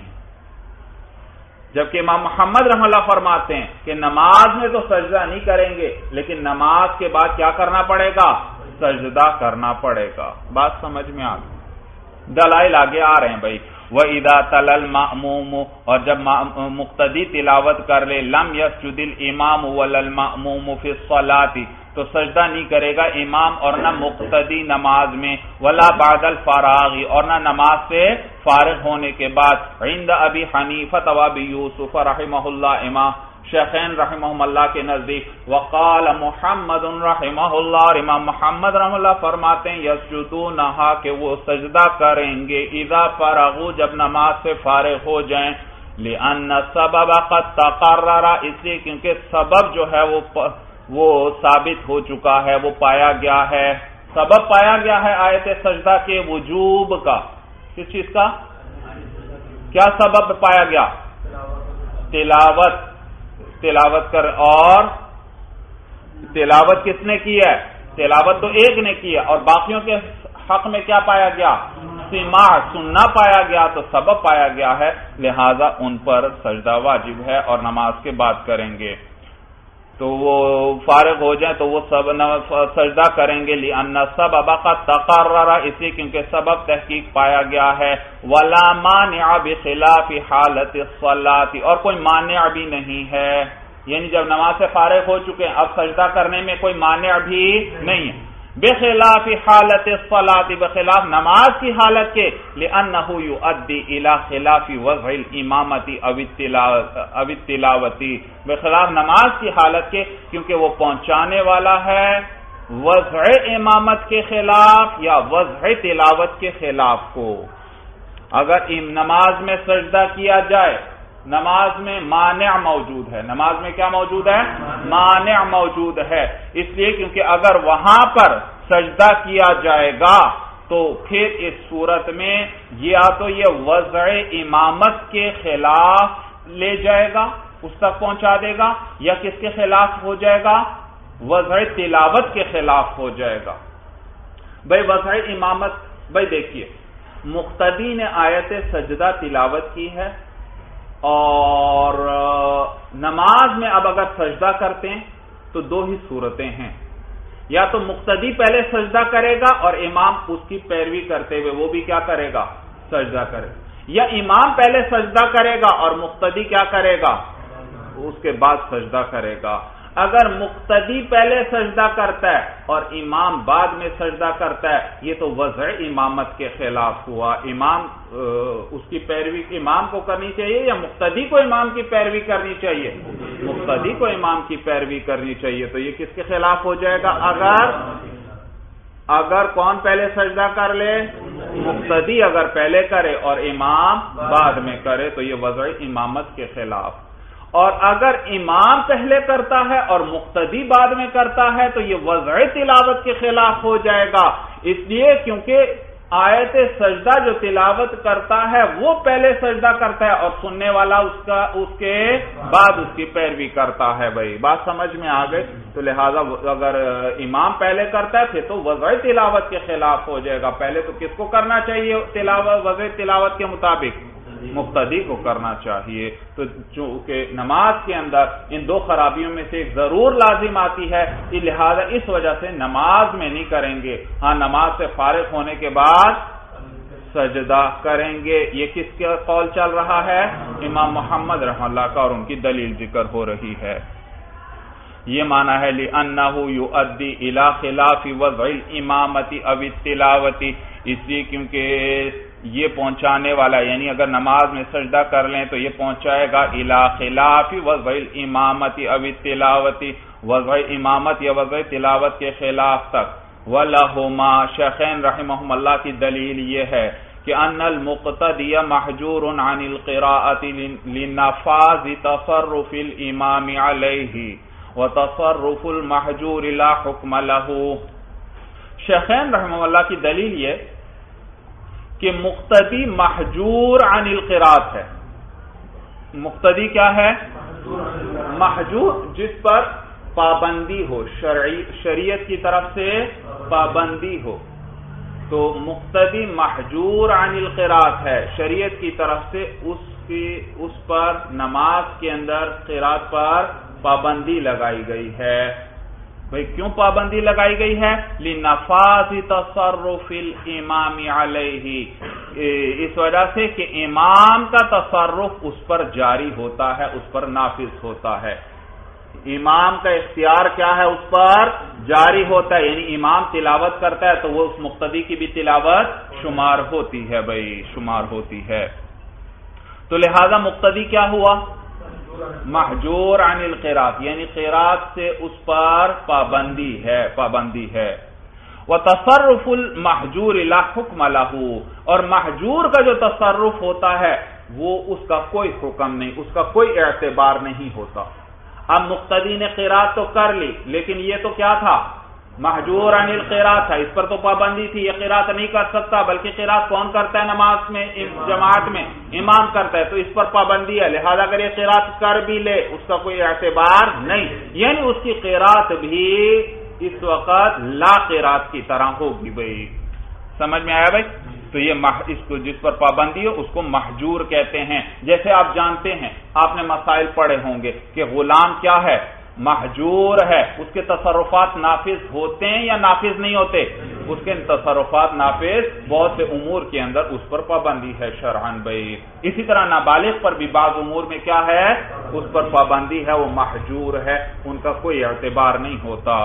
جبکہ امام محمد رحمہ اللہ فرماتے ہیں کہ نماز میں تو سجدہ نہیں کریں گے لیکن نماز کے بعد کیا کرنا پڑے گا؟ سجدہ کرنا پڑے گا۔ بات سمجھ میں آ گئی؟ دلائل آگے آ رہے ہیں بھائی۔ وَإِذَا تَلَا الْمَأْمُومُ، اور جب مقتدی تلاوت کر لے، لَمْ يَسْجُدِ الْإِمَامُ وَلَا الْمَأْمُومُ فِي الصَّلَاةِ، تو سجدہ نہیں کرے گا امام اور نہ مقتدی نماز میں، ولا بعد الفراغ، اور نہ نماز سے فارغ ہونے کے بعد، عند ابی حنیفہ و ابی یوسف رحمہ اللہ، امام شیخین رحمہ اللہ کے نزدیک، وقال محمد رحمہ اللہ، اور امام محمد رحمہ اللہ فرماتے ہیں یسجدونہا، کہ وہ سجدہ کریں گے، اذا فرغوا، جب نماز سے فارغ ہو جائیں، لأن السبب قد تقرر، اس لیے کیونکہ سبب جو ہے وہ ثابت ہو چکا ہے، وہ پایا گیا ہے، سبب پایا گیا ہے آیت سجدہ کے وجوب کا۔ کس چیز کا؟ کیا سبب پایا گیا؟ تلاوت کر، اور تلاوت کس نے کی ہے؟ تلاوت تو ایک نے کی ہے، اور باقیوں کے حق میں کیا پایا گیا؟ سماع، سننا پایا گیا، تو سبب پایا گیا ہے، لہذا ان پر سجدہ واجب ہے اور نماز کے بعد کریں گے۔ تو وہ فارغ ہو جائیں تو وہ سجدہ کریں گے، لأن السبب قد تقرر، اس لیے کیونکہ سبب تحقیق پایا گیا ہے، ولا مانع بخلاف حالت الصلاۃ، اور کوئی مانع بھی نہیں ہے، یعنی جب نماز سے فارغ ہو چکے ہیں اب سجدہ کرنے میں کوئی مانع بھی نہیں ہے، بخلاف حالت الصلاۃ، بخلاف نماز کی حالت کے، لأنہ یؤدی الی خلاف وضع الامامۃ او التلاوۃ، بخلاف نماز کی حالت کے، کیونکہ وہ پہنچانے والا ہے وضع امامت کے خلاف یا وضع تلاوت کے خلاف کو۔ اگر نماز میں سجدہ کیا جائے، نماز میں مانع موجود ہے، نماز میں کیا موجود ہے؟ مانع موجود ہے، اس لیے کیونکہ اگر وہاں پر سجدہ کیا جائے گا تو پھر اس صورت میں یا تو یہ وضع امامت کے خلاف لے جائے گا، اس تک پہنچا دے گا، یا کس کے خلاف ہو جائے گا؟ وضع تلاوت کے خلاف ہو جائے گا۔ بھائی وضع امامت، بھائی دیکھیے مقتدی نے آیت سجدہ تلاوت کی ہے، اور نماز میں اب اگر سجدہ کرتے ہیں تو دو ہی صورتیں ہیں، یا تو مقتدی پہلے سجدہ کرے گا اور امام اس کی پیروی کرتے ہوئے وہ بھی کیا کرے گا؟ سجدہ کرے گا، یا امام پہلے سجدہ کرے گا اور مقتدی کیا کرے گا؟ اس کے بعد سجدہ کرے گا۔ اگر مقتدی پہلے سجدہ کرتا ہے اور امام بعد میں سجدہ کرتا ہے یہ تو وضع امامت کے خلاف ہوا. امام اس کی پیروی امام کو کرنی چاہیے یا مقتدی کو امام کی پیروی کرنی چاہیے؟ مقتدی کو امام کی پیروی کرنی چاہیے. تو یہ کس کے خلاف ہو جائے گا؟ اگر کون پہلے سجدہ کر لے؟ مقتدی اگر پہلے کرے اور امام بعد میں کرے تو یہ وضع امامت کے خلاف. اور اگر امام پہلے کرتا ہے اور مقتدی بعد میں کرتا ہے تو یہ وضع تلاوت کے خلاف ہو جائے گا. اس لیے کیونکہ آیت سجدہ جو تلاوت کرتا ہے وہ پہلے سجدہ کرتا ہے اور سننے والا اس کے بعد اس کی پیروی کرتا ہے. بھائی بات سمجھ میں آ گئی؟ تو لہذا اگر امام پہلے کرتا ہے پھر تو وضع تلاوت کے خلاف ہو جائے گا. پہلے تو کس کو کرنا چاہیے وضع تلاوت کے مطابق؟ مقتدی کو کرنا چاہیے. تو چونکہ نماز کے اندر ان دو خرابیوں میں سے ایک ضرور لازم آتی ہے، لہذا اس وجہ سے نماز میں نہیں کریں گے. ہاں نماز سے فارغ ہونے کے بعد سجدہ کریں گے. یہ کس کا قول چل رہا ہے؟ امام محمد رحمہ اللہ کا، اور ان کی دلیل ذکر ہو رہی ہے. یہ معنی ہے لِأَنَّهُ يُؤَدِّي إِلَى خِلَافِ وَضْعِ الْإِمَامَةِ أَوِ التِّلَاوَةِ، اس لیے کیونکہ یہ پہنچانے والا یعنی اگر نماز میں سجدہ کر لیں تو یہ پہنچائے گا الی خلاف وضع الامامت او التلاوت، وضع امامت یا وضع تلاوت کے خلاف تک. ولہما، شیخین رحمہم اللہ کی دلیل یہ ہے کہ ان المقتدی محجور عن القراءۃ لنفاذ تصرف الامام علیہ وتصرف المحجور لا حکم له. شیخین رحمہم اللہ کی دلیل یہ کہ مقتدی محجور عن القراءت ہے. مقتدی کیا ہے؟ محجور، جس پر پابندی ہو، شریعت کی طرف سے پابندی ہو. تو مقتدی محجور عن القراءت ہے، شریعت کی طرف سے اس پر نماز کے اندر قراءت پر پابندی لگائی گئی ہے. بھئی کیوں پابندی لگائی گئی ہے؟ لنفاذ تصرف الامام علیہ، اس وجہ سے کہ امام کا تصرف اس پر جاری ہوتا ہے، اس پر نافذ ہوتا ہے. امام کا اختیار کیا ہے؟ اس پر جاری ہوتا ہے. یعنی امام تلاوت کرتا ہے تو وہ اس مقتدی کی بھی تلاوت شمار ہوتی ہے. بھئی شمار ہوتی ہے. تو لہذا مقتدی کیا ہوا؟ محجور عن القراءت، یعنی قراءت سے اس پر پابندی ہے. وتصرف المحجور لا حکم له، اور محجور کا جو تصرف ہوتا ہے وہ اس کا کوئی حکم نہیں، اس کا کوئی اعتبار نہیں ہوتا. اب مقتدی نے قراءت تو کر لی، لیکن یہ تو کیا تھا؟ محجور عن القراءت تھا، اس پر تو پابندی تھی، یہ قراءت نہیں کر سکتا. بلکہ قراءت کون کرتا ہے نماز میں؟ جماعت میں امام کرتا ہے، تو اس پر پابندی ہے. لہذا اگر یہ قراءت کر بھی لے اس کا کوئی اعتبار نہیں، یعنی اس کی قراءت بھی اس وقت لا قراءت کی طرح ہوگی. بھائی سمجھ میں آیا بھائی؟ تو یہ اس کو جس پر پابندی ہو اس کو محجور کہتے ہیں. جیسے آپ جانتے ہیں، آپ نے مسائل پڑھے ہوں گے کہ غلام کیا ہے؟ محجور ہے. اس کے تصرفات نافذ ہوتے ہیں یا نافذ نہیں ہوتے؟ اس کے تصرفات نافذ، بہت سے امور کے اندر اس پر پابندی ہے شرعاً. بھائی اسی طرح نابالغ پر بھی بعض امور میں کیا ہے؟ اس پر پابندی ہے، وہ محجور ہے، ان کا کوئی اعتبار نہیں ہوتا.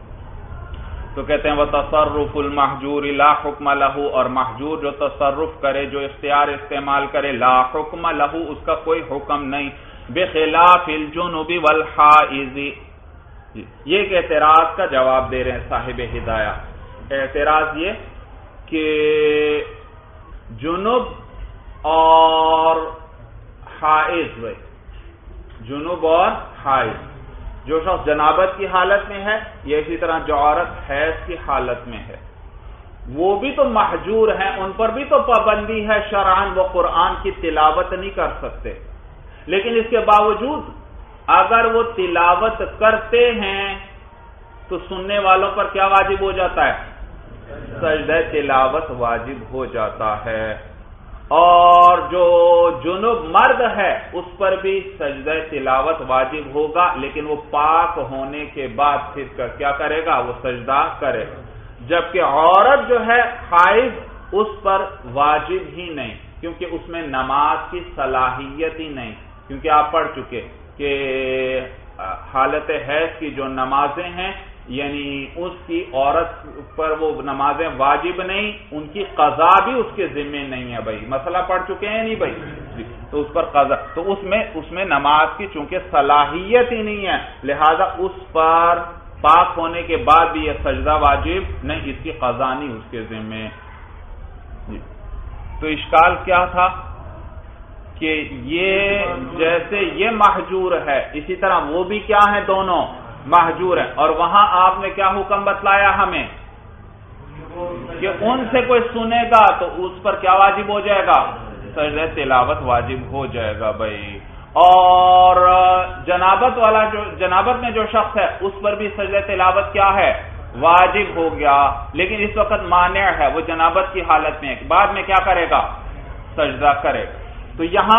تو کہتے ہیں وتصرف المحجور لا حکم له، اور محجور جو تصرف کرے، جو اختیار استعمال کرے، لا حکم له، اس کا کوئی حکم نہیں. بخلاف الجنوب والحائض، یہ ایک اعتراض کا جواب دے رہے ہیں صاحب ہدایہ. اعتراض یہ کہ جنوب اور حائض، جنوب اور حائض، جو شخص جنابت کی حالت میں ہے یا اسی طرح جو عورت حیض کی حالت میں ہے، وہ بھی تو محجور ہیں، ان پر بھی تو پابندی ہے شرعاً، وہ قرآن کی تلاوت نہیں کر سکتے. لیکن اس کے باوجود اگر وہ تلاوت کرتے ہیں تو سننے والوں پر کیا واجب ہو جاتا ہے؟ سجدہ تلاوت واجب ہو جاتا ہے. اور جو جنوب مرد ہے اس پر بھی سجدہ تلاوت واجب ہوگا، لیکن وہ پاک ہونے کے بعد پھر کیا کرے گا؟ وہ سجدہ کرے. جبکہ عورت جو ہے حائض، اس پر واجب ہی نہیں، کیونکہ اس میں نماز کی صلاحیت ہی نہیں. کیونکہ آپ پڑھ چکے کہ حالت حیض کی جو نمازیں ہیں، یعنی اس کی عورت پر وہ نمازیں واجب نہیں، ان کی قضا بھی اس کے ذمے نہیں ہے بھائی، مسئلہ پڑھ چکے ہیں نہیں بھائی، تو اس پر قضا، تو اس میں نماز کی چونکہ صلاحیت ہی نہیں ہے، لہذا اس پر پاک ہونے کے بعد بھی یہ سجدہ واجب نہیں، اس کی قضا نہیں اس کے ذمے۔ تو اشکال کیا تھا کہ یہ جیسے یہ محجور ہے، اسی طرح وہ بھی کیا ہے، دونوں محجور ہیں، اور وہاں آپ نے کیا حکم بتلایا ہمیں کہ ان سے کوئی سنے گا تو اس پر کیا واجب ہو جائے گا، سجدہ تلاوت واجب ہو جائے گا بھائی، اور جنابت میں جو شخص ہے اس پر بھی سجدہ تلاوت کیا ہے، واجب ہو گیا، لیکن اس وقت مانع ہے، وہ جنابت کی حالت میں ہے، بعد میں کیا کرے گا، سجدہ کرے گا۔ تو یہاں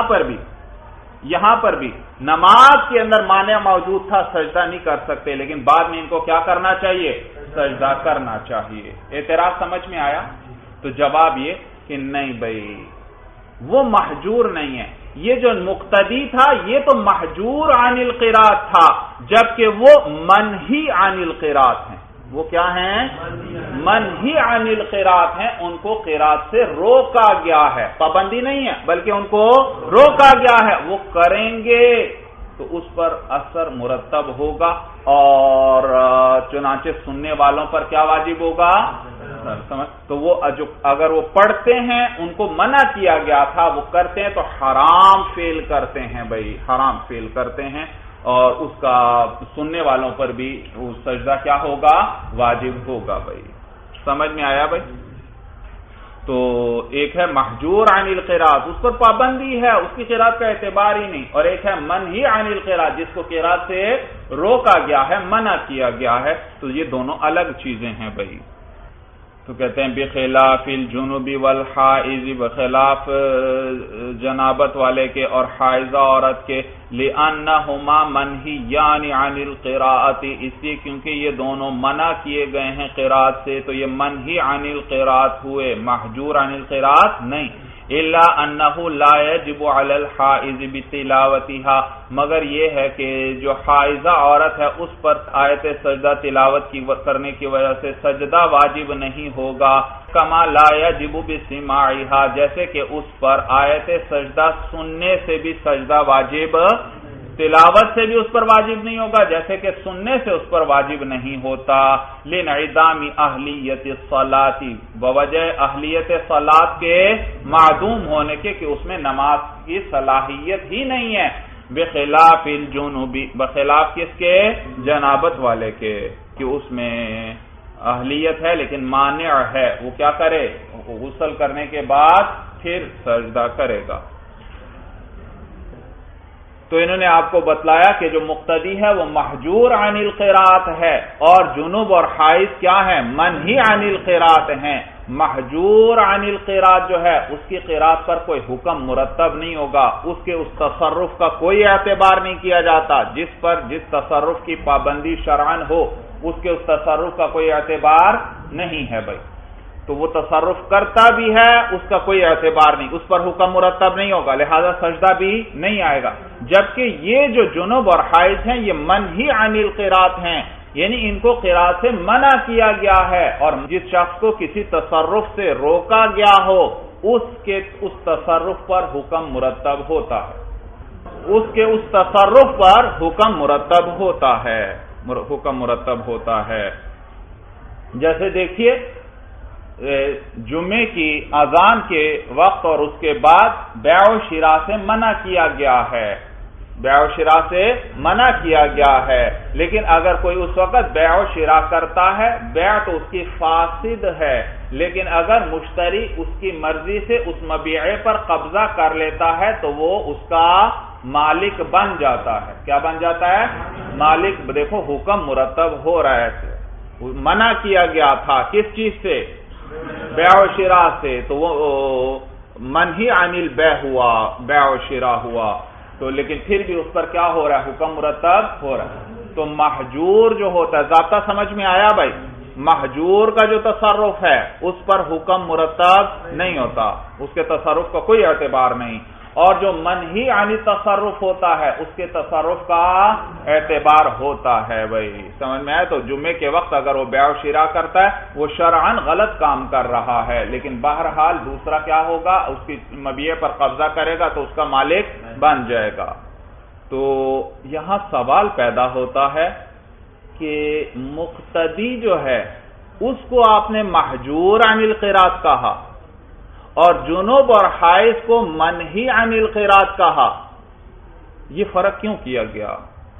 پر بھی نماز کے اندر مانع موجود تھا، سجدہ نہیں کر سکتے، لیکن بعد میں ان کو کیا کرنا چاہیے، سجدہ کرنا چاہیے۔ اعتراض سمجھ میں آیا؟ تو جواب یہ کہ نہیں بھائی، وہ محجور نہیں ہے، یہ جو مقتدی تھا یہ تو محجور عن القراءت تھا، جبکہ وہ منہی عن القراءت ہیں۔ وہ کیا ہیں، منہی عن القراءت ہیں، ان کو قراءت سے روکا گیا ہے، پابندی نہیں ہے بلکہ ان کو روکا گیا ہے، وہ کریں گے تو اس پر اثر مرتب ہوگا، اور چنانچہ سننے والوں پر کیا واجب ہوگا، تو وہ اگر وہ پڑھتے ہیں، ان کو منع کیا گیا تھا، وہ کرتے ہیں تو حرام فعل کرتے ہیں بھائی، حرام فعل کرتے ہیں، اور اس کا سننے والوں پر بھی وہ سجدہ کیا ہوگا، واجب ہوگا بھائی۔ سمجھ میں آیا بھائی؟ تو ایک ہے محجور عن القراءت، اس پر پابندی ہے، اس کی قراءت کا اعتبار ہی نہیں، اور ایک ہے منہی عن القراءت، جس کو قراءت سے روکا گیا ہے، منع کیا گیا ہے، تو یہ دونوں الگ چیزیں ہیں بھائی۔ تو کہتے ہیں بخلاف الجنوب والحائض، بخلاف جنابت والے کے اور حائضہ عورت کے، لأنہما منہیان عن القراءت، اس لیے کیونکہ یہ دونوں منع کیے گئے ہیں قراءت سے، تو یہ منہی عن القراءت ہوئے، محجور عن القراءت نہیں۔ الا انہ لا یجب علی الحائض بتلاوتها، مگر یہ ہے کہ جو حائضہ عورت ہے اس پر آیت سجدہ تلاوت کرنے کی وجہ سے سجدہ واجب نہیں ہوگا، کما لا یجب بسماعها، جیسے کہ اس پر آیت سجدہ سننے سے بھی سجدہ واجب، تلاوت سے بھی اس پر واجب نہیں ہوگا جیسے کہ سننے سے اس پر واجب نہیں ہوتا، لانعدام اہلیت الصلاۃ، بوجہ اہلیت صلاۃ کے معدوم ہونے کے، کہ اس میں نماز کی صلاحیت ہی نہیں ہے، بخلاف الجنوب، بخلاف کس کے، جنابت والے کے، کہ اس میں اہلیت ہے لیکن مانع ہے، وہ کیا کرے، غسل کرنے کے بعد پھر سجدہ کرے گا۔ تو انہوں نے آپ کو بتلایا کہ جو مقتدی ہے وہ محجور عن القراءت ہے، اور جنوب اور حائض کیا ہے، منہی عن القراءت ہیں۔ محجور عن القراءت جو ہے اس کی قراءت پر کوئی حکم مرتب نہیں ہوگا، اس کے اس تصرف کا کوئی اعتبار نہیں کیا جاتا، جس تصرف کی پابندی شرعن ہو اس کے اس تصرف کا کوئی اعتبار نہیں ہے بھائی، تو وہ تصرف کرتا بھی ہے اس کا کوئی اعتبار نہیں، اس پر حکم مرتب نہیں ہوگا، لہذا سجدہ بھی نہیں آئے گا۔ جبکہ یہ جو جنوب اور حائض ہیں یہ منہی عن القراءت ہیں، یعنی ان کو قراءت سے منع کیا گیا ہے، اور جس شخص کو کسی تصرف سے روکا گیا ہو اس تصرف پر حکم مرتب ہوتا ہے، اس کے اس تصرف پر حکم مرتب ہوتا ہے۔ جیسے دیکھیے جمعے کی اذان کے وقت اور اس کے بعد بیع و شراء سے منع کیا گیا ہے، بیع و شراء سے منع کیا گیا ہے، لیکن اگر کوئی اس وقت بیع و شراء کرتا ہے، بیع تو اس کی فاسد ہے، لیکن اگر مشتری اس کی مرضی سے اس مبیعے پر قبضہ کر لیتا ہے تو وہ اس کا مالک بن جاتا ہے۔ کیا بن جاتا ہے؟ مالک۔ دیکھو حکم مرتب ہو رہا ہے، منع کیا گیا تھا کس چیز سے، بیع و شراء سے، تو وہ منہی عن البیع ہوا، بیع و شراء ہوا، تو لیکن پھر بھی اس پر کیا ہو رہا ہے، حکم مرتب ہو رہا ہے۔ تو محجور جو ہوتا ہے، ضابطہ سمجھ میں آیا بھائی، محجور کا جو تصرف ہے اس پر حکم مرتب نہیں ہوتا، اس کے تصرف کا کوئی اعتبار نہیں، اور جو منہی عن تصرف ہوتا ہے اس کے تصرف کا اعتبار ہوتا ہے. بھائی سمجھ میں آئے؟ تو جمعے کے وقت اگر وہ بیع و شراء کرتا ہے وہ شرعاً غلط کام کر رہا ہے، لیکن بہرحال دوسرا کیا ہوگا، اس کی مبیع پر قبضہ کرے گا تو اس کا مالک بن جائے گا. تو یہاں سوال پیدا ہوتا ہے کہ مقتدی جو ہے اس کو آپ نے محجور عن القراءت کہا اور جنوب اور حائض کو منہی عن القراءت کہا، یہ فرق کیوں کیا گیا؟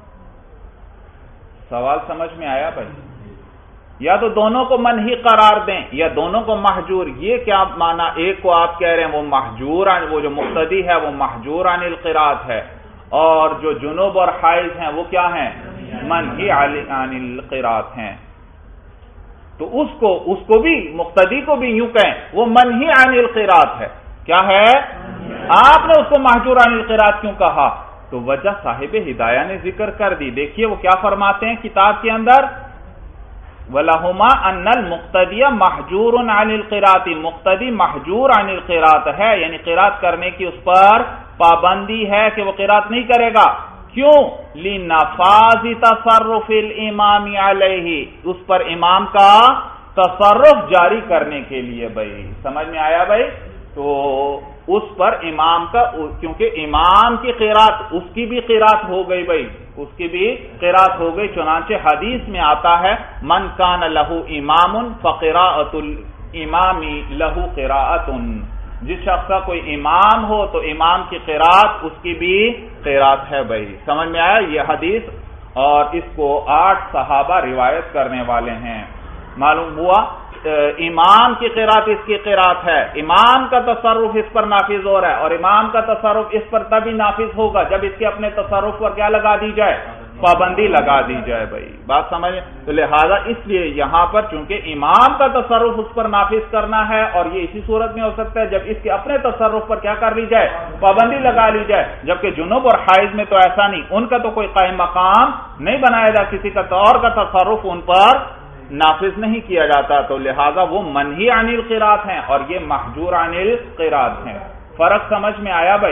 سوال سمجھ میں آیا بھائی؟ یا تو دونوں کو منہی قرار دیں یا دونوں کو محجور. یہ کیا معنی؟ ایک کو آپ کہہ رہے ہیں وہ محجور وہ جو مقتدی ہے وہ محجور عن القراءت ہے، اور جو جنوب اور حائض ہیں وہ کیا ہیں؟ منہی عن القراءت ہیں. تو اس کو بھی مقتدی کو بھی یوں کہیں وہ منہی عن القراءت ہے. کیا ہے؟ آپ نے اس کو محجور عن القراءت کیوں کہا؟ تو وجہ صاحب ہدایہ نے ذکر کر دی. دیکھیے وہ کیا فرماتے ہیں کتاب کے اندر، وَلَهُمَا أَنَّ الْمُقْتَدِيَ مَحْجُورٌ عَنِ الْقِرَاءَةِ، مقتدی محجور عن القراءت ہے، یعنی قراءت کرنے کی اس پر پابندی ہے کہ وہ قراءت نہیں کرے گا. کیوں؟ لِنَفَاذِ تَصَرُّفِ الْإِمَامِ عَلَيْهِ، اس پر امام کا تصرف جاری کرنے کے لیے. بھائی سمجھ میں آیا بھائی؟ تو اس پر امام کا، کیونکہ امام کی قراءت اس کی بھی قراءت ہو گئی بھائی، اس کی بھی قراءت ہو گئی. چنانچہ حدیث میں آتا ہے من کان لہ امام فقراءۃ الامام لہ قراءۃ، جس شخص کا کوئی امام ہو تو امام کی قراءت اس کی بھی قراءت ہے. بھائی سمجھ میں آیا یہ حدیث؟ اور اس کو 8 صحابہ روایت کرنے والے ہیں. معلوم ہوا امام کی قراءت اس کی قراءت ہے، امام کا تصرف اس پر نافذ ہو رہا ہے، اور امام کا تصرف اس پر تبھی نافذ ہوگا جب اس کے اپنے تصرف پر کیا لگا دی جائے؟ پابندی لگا دی جائے. بھائی بات سمجھ؟ تو لہذا اس لیے یہاں پر چونکہ امام کا تصرف اس پر نافذ کرنا ہے، اور یہ اسی صورت میں ہو سکتا ہے جب اس کے اپنے تصرف پر کیا کر لی جائے؟ پابندی لگا لی جائے. جبکہ جنوب اور حائض میں تو ایسا نہیں، ان کا تو کوئی قائم مقام نہیں بنایا جا، کسی کا اور کا تصرف ان پر نافذ نہیں کیا جاتا. تو لہذا وہ منہی عن القراءت ہیں اور یہ محجور عن القراءت ہیں. فرق سمجھ میں آیا بھائی؟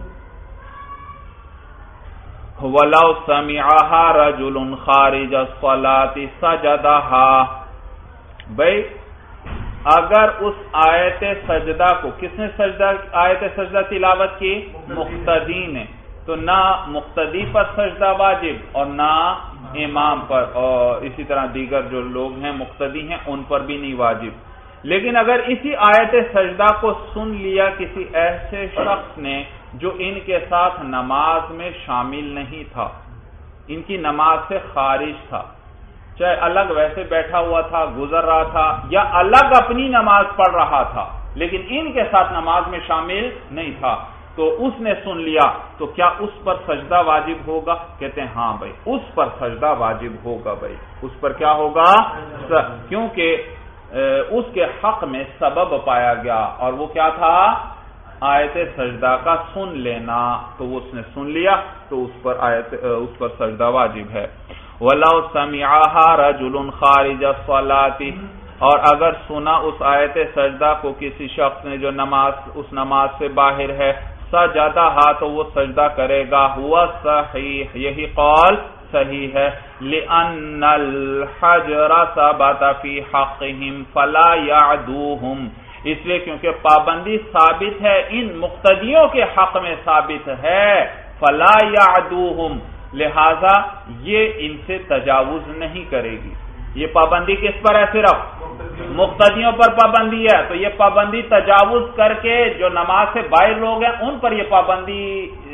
وَلَوْ سَمِعَهَا رَجُلٌ خَارِجَ الصَّلَاةِ سَجَدَهَا، بھائی اگر اس آیت سجدہ کو، کس نے آیت سجدہ تلاوت کی؟ مقتدی نے. تو نہ مقتدی پر سجدہ واجب اور نہ امام پر، اور اسی طرح دیگر جو لوگ ہیں مقتدی ہیں ان پر بھی نہیں واجب. لیکن اگر اسی آیت سجدہ کو سن لیا کسی ایسے شخص نے جو ان کے ساتھ نماز میں شامل نہیں تھا، ان کی نماز سے خارج تھا، چاہے الگ ویسے بیٹھا ہوا تھا، گزر رہا تھا، یا الگ اپنی نماز پڑھ رہا تھا لیکن ان کے ساتھ نماز میں شامل نہیں تھا، تو اس نے سن لیا، تو کیا اس پر سجدہ واجب ہوگا؟ کہتے ہیں ہاں بھائی اس پر سجدہ واجب ہوگا. بھائی اس پر کیا ہوگا؟ کیونکہ اس کے حق میں سبب پایا گیا، اور وہ کیا تھا؟ آیت سجدہ کا سن لینا. تو اس نے سن لیا تو اس پر سجدہ واجب ہے. وَلَوْ سَمِعَهَا رَجُلٌ خَارِجَ الصَّلَاةِ، اور اگر سنا اس آیت سجدہ کو کسی شخص نے جو اس نماز سے باہر ہے، سجدہ تو وہ سجدہ کرے گا. ہوا صحیح، یہی قول صحیح ہے. لِأَنَّ الْحَجْرَ ثَبَتَ فِي حَقِّهِمْ فَلَا يَعْدُوهُمْ، اس لیے کیونکہ پابندی ثابت ہے ان مقتدیوں کے حق میں ثابت ہے. فَلَا يَعْدُوهُمْ، لہذا یہ ان سے تجاوز نہیں کرے گی. یہ پابندی کس پر ہے؟ صرف مقتدیوں پر پابندی ہے. تو یہ پابندی تجاوز کر کے جو نماز سے باہر لوگ ہیں ان پر یہ پابندی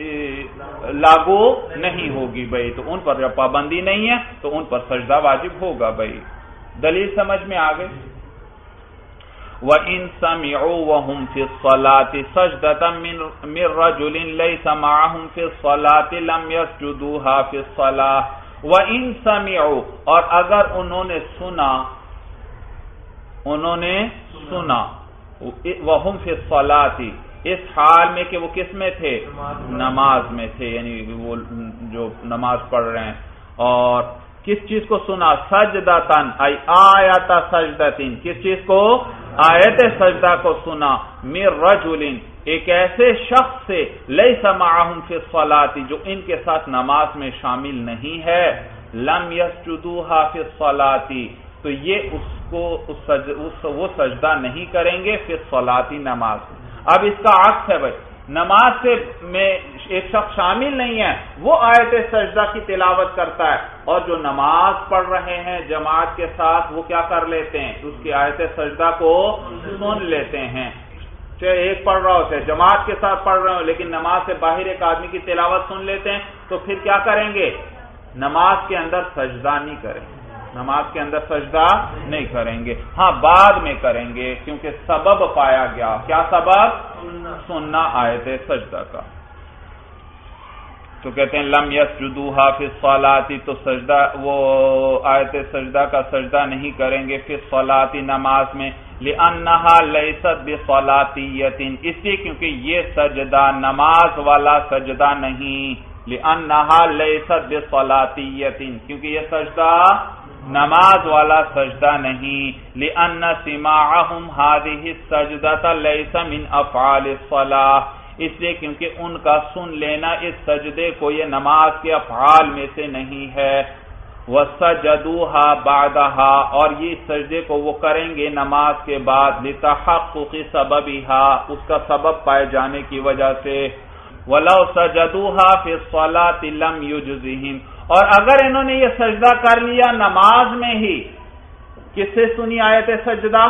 لاگو نہیں ہوگی. بھائی تو ان پر جب پابندی نہیں ہے تو ان پر سجدہ واجب ہوگا. بھائی دلیل سمجھ میں آ گئی؟ وَإِن سَمِعُوا وَهُمْ فِي الصَّلَاةِ سَجْدَةً مِّن رَّجُلٍ لَّيْسَ مَعَهُمْ فِي الصَّلَاةِ لَمْ يَسْجُدُوهَا فِي الصَّلَاةِ. وَإِن سَمِعُوا، اور اگر انہوں نے سنا وَهُمْ فِي الصَّلَاةِ، اس حال میں کہ وہ کس میں تھے؟ نماز میں تھے، یعنی وہ جو نماز پڑھ رہے ہیں. اور کس چیز کو سنا؟ سجدتن ای آیت سجدتن، کس چیز کو؟ آیت سجدہ کو سنا. من رجل، ایک ایسے شخص سے لیس معہم فی الصلاۃ جو ان کے ساتھ نماز میں شامل نہیں ہے، لم یسجدوها فی الصلاۃ تو یہ وہ سجدہ نہیں کریں گے فی الصلاۃ نماز میں۔ اب اس کا عکس ہے بھائی، نماز میں ایک شخص شامل نہیں ہے، وہ آیت سجدہ کی تلاوت کرتا ہے، اور جو نماز پڑھ رہے ہیں جماعت کے ساتھ وہ کیا کر لیتے ہیں، اس کی آیت سجدہ کو سن لیتے ہیں۔ چاہے ایک پڑھ رہا ہوتا ہے، جماعت کے ساتھ پڑھ رہے ہو، لیکن نماز سے باہر ایک آدمی کی تلاوت سن لیتے ہیں، تو پھر کیا کریں گے، نماز کے اندر سجدہ نہیں کریں گے، نماز کے اندر سجدہ نہیں کریں گے، ہاں بعد میں کریں گے، کیونکہ سبب پایا گیا، کیا سبب، سننا آیت سجدہ کا۔ تو کہتے ہیں لم یسجدوها فی الصلاۃ تو سجدہ وہ آیت سجدہ کا سجدہ نہیں کریں گے فی الصلاۃ نماز میں، لانھا لیست بصلاتیۃ اس لیے کیونکہ یہ سجدہ نماز والا سجدہ نہیں، لانھا لیست بصلاتیۃ کیونکہ یہ سجدہ نماز والا سجدہ نہیں، لان سماعہم هذه السجدۃ لیس من افعال الصلاۃ اس لیے کیونکہ ان کا سن لینا اس سجدے کو یہ نماز کے افعال میں سے نہیں ہے، وَسَجَدُوهَا بَعْدَهَا اور یہ سجدے کو وہ کریں گے نماز کے بعد، لِتَحَقُّقِ سَبَبِهَا اس کا سبب پائے جانے کی وجہ سے، وَلَوْ سَجَدُوهَا فِي الصَّلَاةِ لَمْ يُجْزِهِمْ اور اگر انہوں نے یہ سجدہ کر لیا نماز میں ہی، کس سے سنی آیت سجدہ،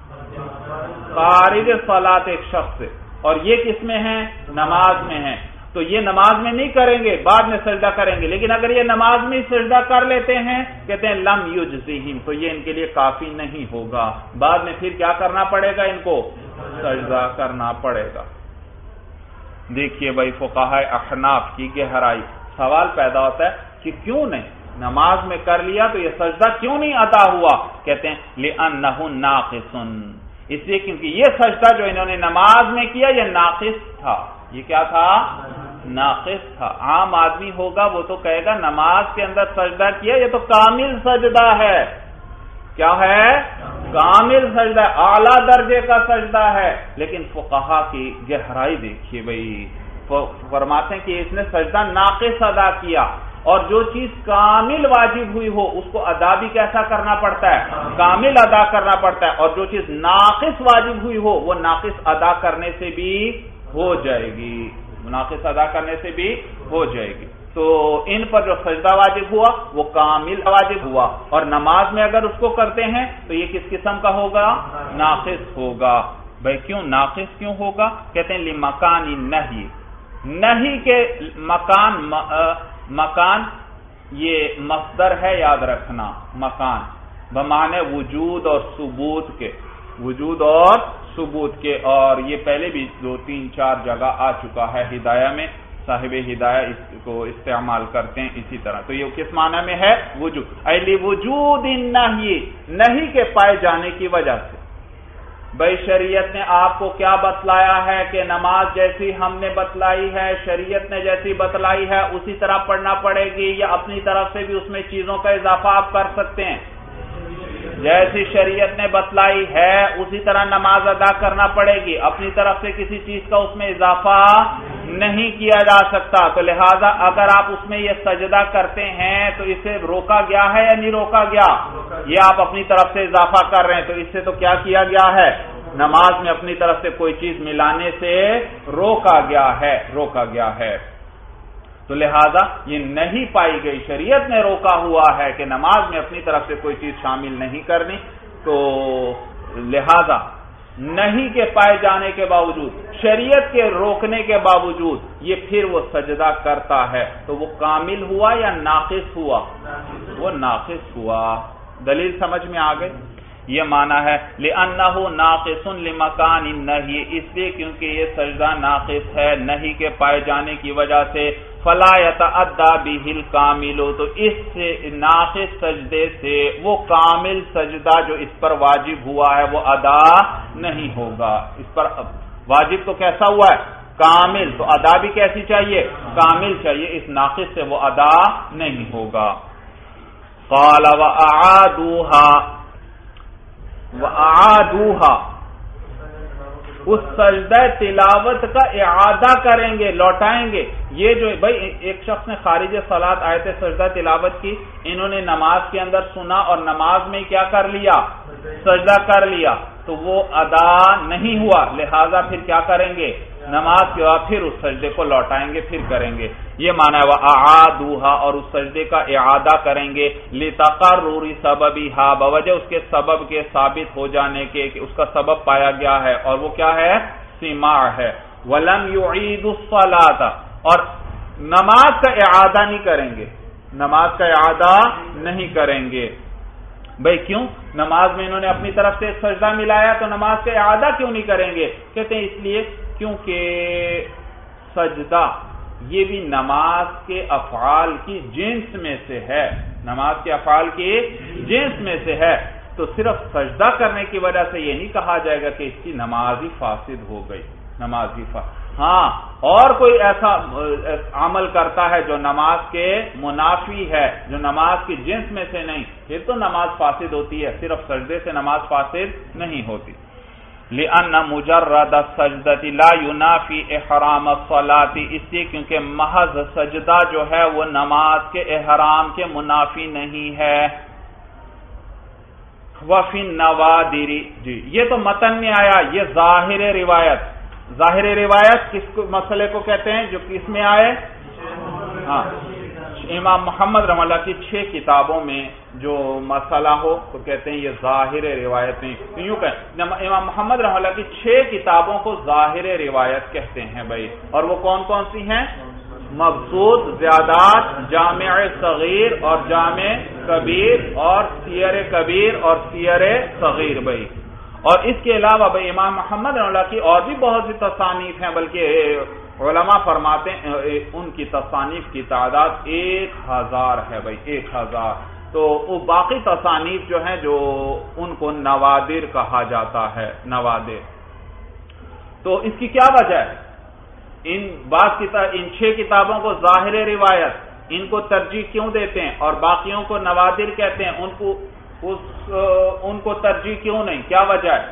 خارج صلاۃ ایک شخص سے، اور یہ کس میں ہے، نماز میں ہے، تو یہ نماز میں نہیں کریں گے، بعد میں سجدہ کریں گے، لیکن اگر یہ نماز میں سجدہ کر لیتے ہیں کہتے ہیں لم یجزہم تو یہ ان کے لیے کافی نہیں ہوگا، بعد میں پھر کیا کرنا پڑے گا، ان کو سجدہ کرنا پڑے گا۔ دیکھیے بھائی فقہاء احناف کی گہرائی، سوال پیدا ہوتا ہے کہ کیوں نہیں، نماز میں کر لیا تو یہ سجدہ کیوں نہیں ادا ہوا، کہتے ہیں لأنہ ناقص اس لیے کیونکہ یہ سجدہ جو انہوں نے نماز میں کیا یہ ناقص تھا، یہ کیا تھا، ناقص تھا۔ عام آدمی ہوگا وہ تو کہے گا نماز کے اندر سجدہ کیا یہ تو کامل سجدہ ہے، کیا ہے، کامل سجدہ، اعلیٰ درجے کا سجدہ ہے، لیکن فقہا کی گہرائی دیکھیے بھائی، فرماتے ہیں کہ اس نے سجدہ ناقص ادا کیا، اور جو چیز کامل واجب ہوئی ہو اس کو ادا بھی کیسا کرنا پڑتا ہے، کامل ادا کرنا پڑتا ہے، اور جو چیز ناقص واجب ہوئی ہو وہ ناقص ادا کرنے سے بھی ہو جائے گی، ناقص ادا کرنے سے بھی ہو جائے گی۔ تو ان پر جو سجدہ واجب ہوا وہ کامل واجب ہوا، اور نماز میں اگر اس کو کرتے ہیں تو یہ کس قسم کا ہوگا، ناقص ہوگا۔ بھائی کیوں ناقص کیوں ہوگا، کہتے ہیں لمکان النہی، نہی کے مکان یہ مصدر ہے، یاد رکھنا، مکان بمعنی وجود اور ثبوت کے، وجود اور ثبوت کے، اور یہ پہلے بھی 2-3-4 جگہ آ چکا ہے ہدایہ میں، صاحب ہدایہ اس کو استعمال کرتے ہیں اسی طرح۔ تو یہ کس معنی میں ہے، وجود، ایلی وجود النہی، نہی کے پائے جانے کی وجہ سے۔ بھائی شریعت نے آپ کو کیا بتلایا ہے کہ نماز جیسی ہم نے بتلائی ہے، شریعت نے جیسی بتلائی ہے اسی طرح پڑھنا پڑے گی، یا اپنی طرف سے بھی اس میں چیزوں کا اضافہ آپ کر سکتے ہیں، جیسی شریعت نے بتلائی ہے اسی طرح نماز ادا کرنا پڑے گی، اپنی طرف سے کسی چیز کا اس میں اضافہ نہیں کیا جا سکتا، تو لہذا اگر آپ اس میں یہ سجدہ کرتے ہیں تو اسے روکا گیا ہے یا نہیں روکا گیا، یہ آپ اپنی طرف سے اضافہ کر رہے ہیں، تو اس سے تو کیا کیا گیا ہے، نماز میں اپنی طرف سے کوئی چیز ملانے سے روکا گیا ہے، تو لہذا یہ نہیں پائی گئی، شریعت نے روکا ہوا ہے کہ نماز میں اپنی طرف سے کوئی چیز شامل نہیں کرنی، تو لہذا نہیں کے پائے جانے کے باوجود، شریعت کے روکنے کے باوجود یہ پھر وہ سجدہ کرتا ہے، تو وہ کامل ہوا یا ناقص ہوا، وہ ناقص ہوا۔ دلیل سمجھ میں آ گئی، یہ معنی ہے لأنہ ناقص لمکان النہی، اس لیے کیونکہ یہ سجدہ ناقص ہے نہیں کے پائے جانے کی وجہ سے، فلا یتعدی بہ الکامل تو اس سے ناقص سجدے سے وہ کامل سجدہ جو اس پر واجب ہوا ہے وہ ادا نہیں ہوگا، اس پر واجب تو کیسا ہوا ہے، کامل، تو ادا بھی کیسی چاہیے، کامل چاہیے، اس ناقص سے وہ ادا نہیں ہوگا۔ قال وَأَعَادُوهَا اس سجدہ تلاوت کا اعادہ کریں گے، لوٹائیں گے۔ یہ جو بھائی ایک شخص نے خارج صلاۃ آیت سجدہ تلاوت کی، انہوں نے نماز کے اندر سنا اور نماز میں کیا کر لیا؟ سجدہ کر لیا، تو وہ ادا نہیں ہوا، لہذا پھر کیا کریں گے؟ نماز کے بعد پھر اس سجدے کو لوٹائیں گے، پھر کریں گے۔ یہ معنی ہے وَأَعَادُوهَا، اور اس سجدے کا اعادہ کریں گے، لِتَقَرُّرِ سَبَبِهَا، بوجہ اس کے سبب کے ثابت ہو جانے کے کہ اس کا سبب پایا گیا ہے، اور وہ کیا ہے؟ سماع ہے۔ وَلَمْ يُعِيدُ الصَّلَاةَ، اور نماز کا اعادہ نہیں کریں گے، نماز کا اعادہ نہیں کریں گے۔ بھئی کیوں؟ نماز میں انہوں نے اپنی طرف سے ایک سجدہ ملایا، تو نماز کا اعادہ کیوں نہیں کریں گے؟ کہتے ہیں اس لیے کیونکہ سجدہ یہ بھی نماز کے افعال کی جنس میں سے ہے، نماز کے افعال کی جنس میں سے ہے، تو صرف سجدہ کرنے کی وجہ سے یہ نہیں کہا جائے گا کہ اس کی نماز ہی فاسد ہو گئی، نماز ہی فاسد۔ ہاں، اور کوئی ایسا عمل کرتا ہے جو نماز کے منافی ہے، جو نماز کی جنس میں سے نہیں، پھر تو نماز فاسد ہوتی ہے، صرف سجدے سے نماز فاسد نہیں ہوتی۔ لِأَنَّ مُجَرَّدَ السَّجْدَةِ لَا يُنَافِي إِحْرَامَ الصَّلَاةِ، اس لیے کیونکہ محض سجدہ جو ہے وہ نماز کے احرام کے منافی نہیں ہے۔ وَفِي النَّوَادِرِ، جی یہ تو متن میں آیا، یہ ظاہر روایت، ظاہر روایت کس مسئلے کو کہتے ہیں جو کس میں آئے؟ ہاں، امام محمد رحمہ اللہ کی 6 کتابوں میں جو مسئلہ ہو تو کہتے ہیں یہ ظاہر روایتیں، یوں کہ امام محمد رحمہ اللہ کی 6 کتابوں کو ظاہر روایت کہتے ہیں بھائی، اور وہ کون کون سی ہیں؟ مبسوط، زیادات، جامع صغیر اور جامع کبیر، اور سیر کبیر اور سیر صغیر بھائی۔ اور اس کے علاوہ بھائی امام محمد رحمہ اللہ کی اور بھی بہت سی تصانیف ہیں، بلکہ علماء فرماتے ہیں ان کی تصانیف کی تعداد 1000 ہے بھائی، 1000۔ تو وہ باقی تصانیف جو ہیں جو ان کو نوادر کہا جاتا ہے، نوادر۔ تو اس کی کیا وجہ ہے؟ ان 6 کتابوں کو ظاہر روایت، ان کو ترجیح کیوں دیتے ہیں اور باقیوں کو نوادر کہتے ہیں؟ ان کو ترجیح کیوں نہیں؟ کیا وجہ ہے؟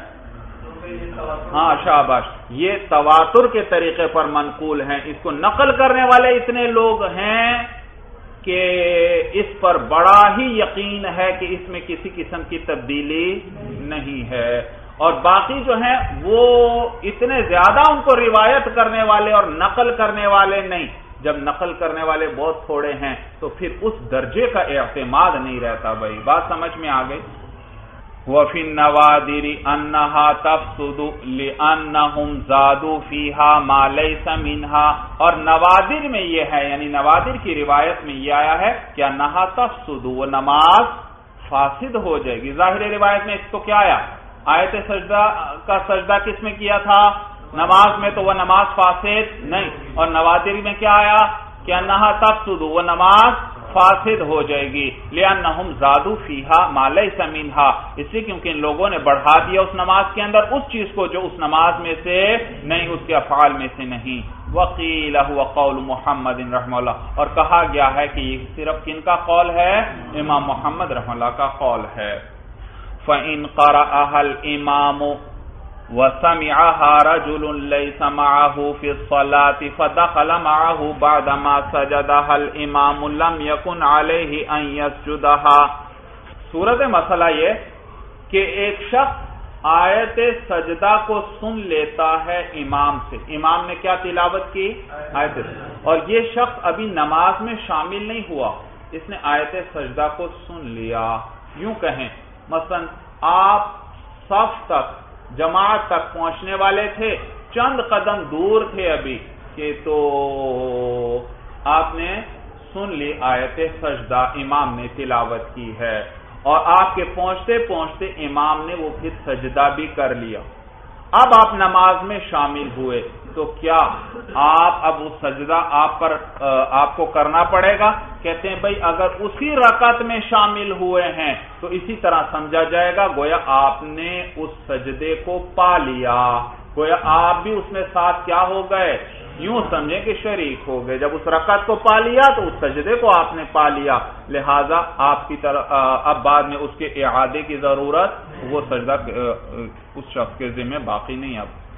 ہاں شاباش، یہ تواتر کے طریقے پر منقول ہیں، اس کو نقل کرنے والے اتنے لوگ ہیں کہ اس پر بڑا ہی یقین ہے کہ اس میں کسی قسم کی تبدیلی نہیں ہے، اور باقی جو ہیں وہ اتنے زیادہ ان کو روایت کرنے والے اور نقل کرنے والے نہیں۔ جب نقل کرنے والے بہت تھوڑے ہیں تو پھر اس درجے کا اعتماد نہیں رہتا بھائی، بات سمجھ میں آ گئی؟ وَفِي النَّوَادِرِ أَنَّهَا تَفْسُدُ لِأَنَّهُمْ زَادُوا فِيهَا مَا لَيْسَ مِنْهَا، اور نوادر میں یہ ہے، یعنی نوادر کی روایت میں یہ آیا ہے کہ أَنَّهَا تَفْسُدُ، وہ نماز فاسد ہو جائے گی۔ ظاہر روایت میں اس کو کیا آیا؟ آیت سجدہ کا سجدہ کس میں کیا تھا؟ نماز میں، تو وہ نماز فاسد نہیں، اور نوادر میں کیا آیا کہ أَنَّهَا تَفْسُدُ، وہ نماز فاسد ہو جائے گی، لِأَنَّهُمْ زَادُوا فِيهَا مَا لَيْسَ مِنْهَا، اس لیے کیونکہ ان لوگوں نے بڑھا دیا اس نماز کے اندر اس چیز کو جو اس نماز میں سے نہیں، اس کے افعال میں سے نہیں۔ وَقِيلَ هُوَ قَوْلُ مُحَمَّدٍ رحمہ اللہ، اور کہا گیا ہے کہ یہ صرف کن کا قول ہے؟ امام محمد رحمہ اللہ کا قول ہے۔ فَإِنْ قَرَأَهَا الْإِمَامُ وَسَمِعَهَا رَجُلٌ لَيْسَ مَعَهُ فِي الصَّلَاةِ فَدَخَلَ مَعَهُ بَعْدَمَا سَجَدَهَا الْإِمَامُ لَمْ يَكُنْ عَلَيْهِ أَنْ يَسْجُدَهَا۔ صورت مسئلہ یہ کہ ایک شخص آیت سجدہ کو سن لیتا ہے امام سے، امام نے کیا تلاوت کی؟ آیت، اور یہ شخص ابھی نماز میں شامل نہیں ہوا، اس نے آیت سجدہ کو سن لیا۔ یوں کہیں مثلا آپ صف تک، جماعت تک پہنچنے والے تھے، چند قدم دور تھے ابھی کہ تو آپ نے سن لی آیت سجدہ، امام نے تلاوت کی ہے، اور آپ کے پہنچتے پہنچتے امام نے وہ پھر سجدہ بھی کر لیا۔ اب آپ نماز میں شامل ہوئے تو کیا آپ اب وہ سجدہ آپ کو کرنا پڑے گا؟ کہتے ہیں بھائی اگر اسی رکعت میں شامل ہوئے ہیں تو اسی طرح سمجھا جائے گا گویا آپ نے اس سجدے کو پا لیا، گویا آپ بھی اس میں ساتھ کیا ہو گئے؟ یوں سمجھیں کہ شریک ہو گئے۔ جب اس رکعت کو پا لیا تو اس سجدے کو آپ نے پا لیا، لہذا آپ کی طرف اب بعد میں اس کے اعادے کی ضرورت، وہ سجدہ اس شخص کے ذمہ باقی نہیں۔ اب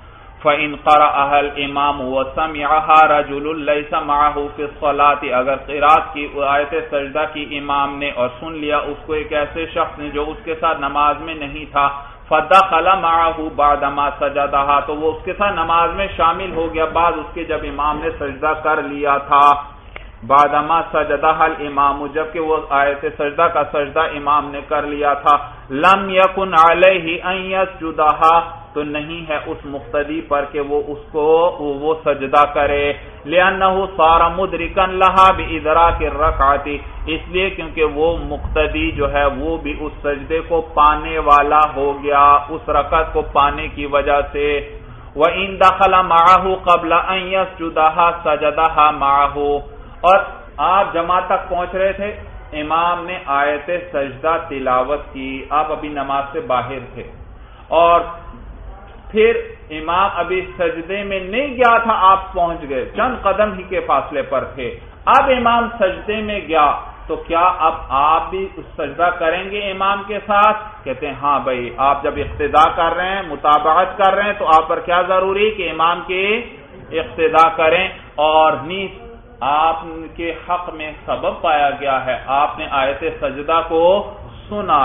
فَإِنْ قَرَأَهَا الْإِمَامُ وَسَمِعَهَا رَجُلٌ لَيْسَ مَعَهُ فِي الصَّلَاةِ، اگر قرات کی آیت سجدہ کی امام نے اور سن لیا اس کو ایک ایسے شخص نے جو اس کے ساتھ نماز میں نہیں تھا، فَدَخَلَ مَعَهُ بَعْدَمَا سَجَدَهَا، تو وہ اس کے ساتھ نماز میں شامل ہو گیا بعد اس کے جب امام نے سجدہ کر لیا تھا، بعدما سجدها الامام، جبکہ وہ آیت سجدہ کا سجدہ امام نے کر لیا تھا، لم یکن علیہ ان یسجدها، تو نہیں ہے اس مقتدی پر کہ وہ اس کو وہ سجدہ کرے، لأنه صار مدرکا لها بإدراک الرکعۃ، اس لیے کیونکہ وہ مقتدی جو ہے وہ بھی اس سجدے کو پانے والا ہو گیا اس رکعت کو پانے کی وجہ سے، وَإِن دَخَلَ مَعَهُ قَبْلَ أَن يَسْجُدَهَا سَجَدَهَا مَعَهُ، اور آپ جماعت تک پہنچ رہے تھے، امام نے آیت سجدہ تلاوت کی، آپ ابھی نماز سے باہر تھے اور پھر امام ابھی سجدے میں نہیں گیا تھا، آپ پہنچ گئے، چند قدم ہی کے فاصلے پر تھے، اب امام سجدے میں گیا تو کیا اب آپ بھی سجدہ کریں گے امام کے ساتھ؟ کہتے ہیں ہاں بھائی، آپ جب اقتداء کر رہے ہیں، متابعت کر رہے ہیں، تو آپ پر کیا ضروری کہ امام کی اقتداء کریں، اور نیز آپ کے حق میں سبب پایا گیا ہے، آپ نے آیت سجدہ کو سنا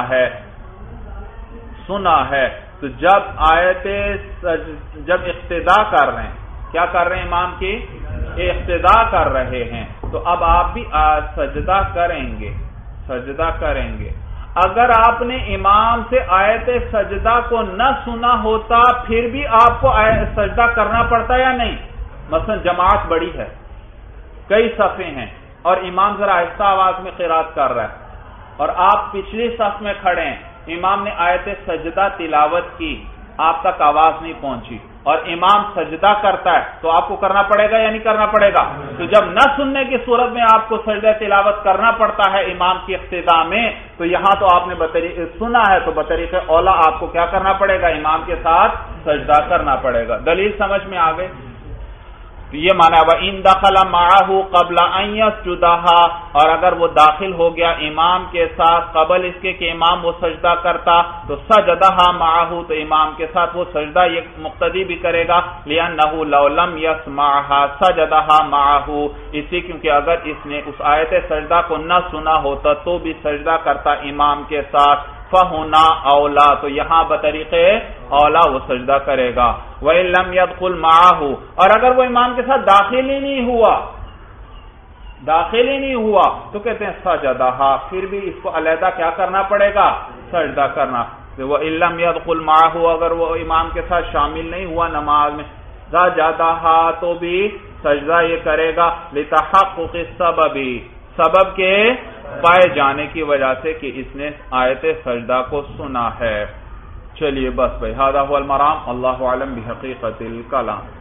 ہے، تو جب جب اقتداء کر رہے ہیں، کیا کر رہے ہیں؟ امام کی اقتداء کر رہے ہیں، تو اب آپ بھی سجدہ کریں گے۔ اگر آپ نے امام سے آیت سجدہ کو نہ سنا ہوتا پھر بھی آپ کو سجدہ کرنا پڑتا یا نہیں؟ مثلا جماعت بڑی ہے، کئی صفیں ہیں اور امام ذرا آہستہ آواز میں قرات کر رہا ہے اور آپ پچھلی صف میں کھڑے ہیں، امام نے آیت سجدہ تلاوت کی، آپ تک آواز نہیں پہنچی اور امام سجدہ کرتا ہے تو آپ کو کرنا پڑے گا یا نہیں کرنا پڑے گا؟ تو جب نہ سننے کی صورت میں آپ کو سجدہ تلاوت کرنا پڑتا ہے امام کی اقتداء میں، تو یہاں تو آپ نے سنا ہے تو بطریق اولا آپ کو کیا کرنا پڑے گا؟ امام کے ساتھ سجدہ کرنا پڑے گا۔ دلیل سمجھ میں آ گئی؟ یہ مانا وَإِن دَخَلَ مَعَهُ قَبْلَ أَن يَسْجُدَهَا، اور اگر وہ داخل ہو گیا امام کے ساتھ قبل اس کے کہ امام وہ سجدہ کرتا، تو سَجَدَهَا مَعَهُ، تو امام کے ساتھ وہ سجدہ یہ مقتدی بھی کرے گا، لِأَنَّهُ لَوْ لَمْ يَسْمَعْهَا سَجَدَهَا مَعَهُ، اسی کیونکہ اگر اس نے اس آیت سجدہ کو نہ سنا ہوتا تو بھی سجدہ کرتا امام کے ساتھ، فَهُنَا أَوْلَى، تو یہاں بطریق اولا وہ سجدہ کرے گا۔ وَإِن لَمْ يَدْخُلْ مَعَهُ، اور اگر وہ امام کے ساتھ داخل ہی نہیں ہوا تو کہتے ہیں سجدہا، پھر بھی اس کو علیحدہ کیا کرنا پڑے گا؟ سجدہ کرنا۔ وَإِن لَمْ يَدْخُلْ مَعَهُ، اگر وہ امام کے ساتھ شامل نہیں ہوا نماز میں، سجدہا، تو بھی سجدہ یہ کرے گا، لِتَحَقُّقِ السَّبَبِ، سبب کے پائے جانے کی وجہ سے کہ اس نے آیت سجدہ کو سنا ہے۔ چلیے بس بھائی، ھذا ھو المرام، اللہ اعلم بحقیقت الکلام۔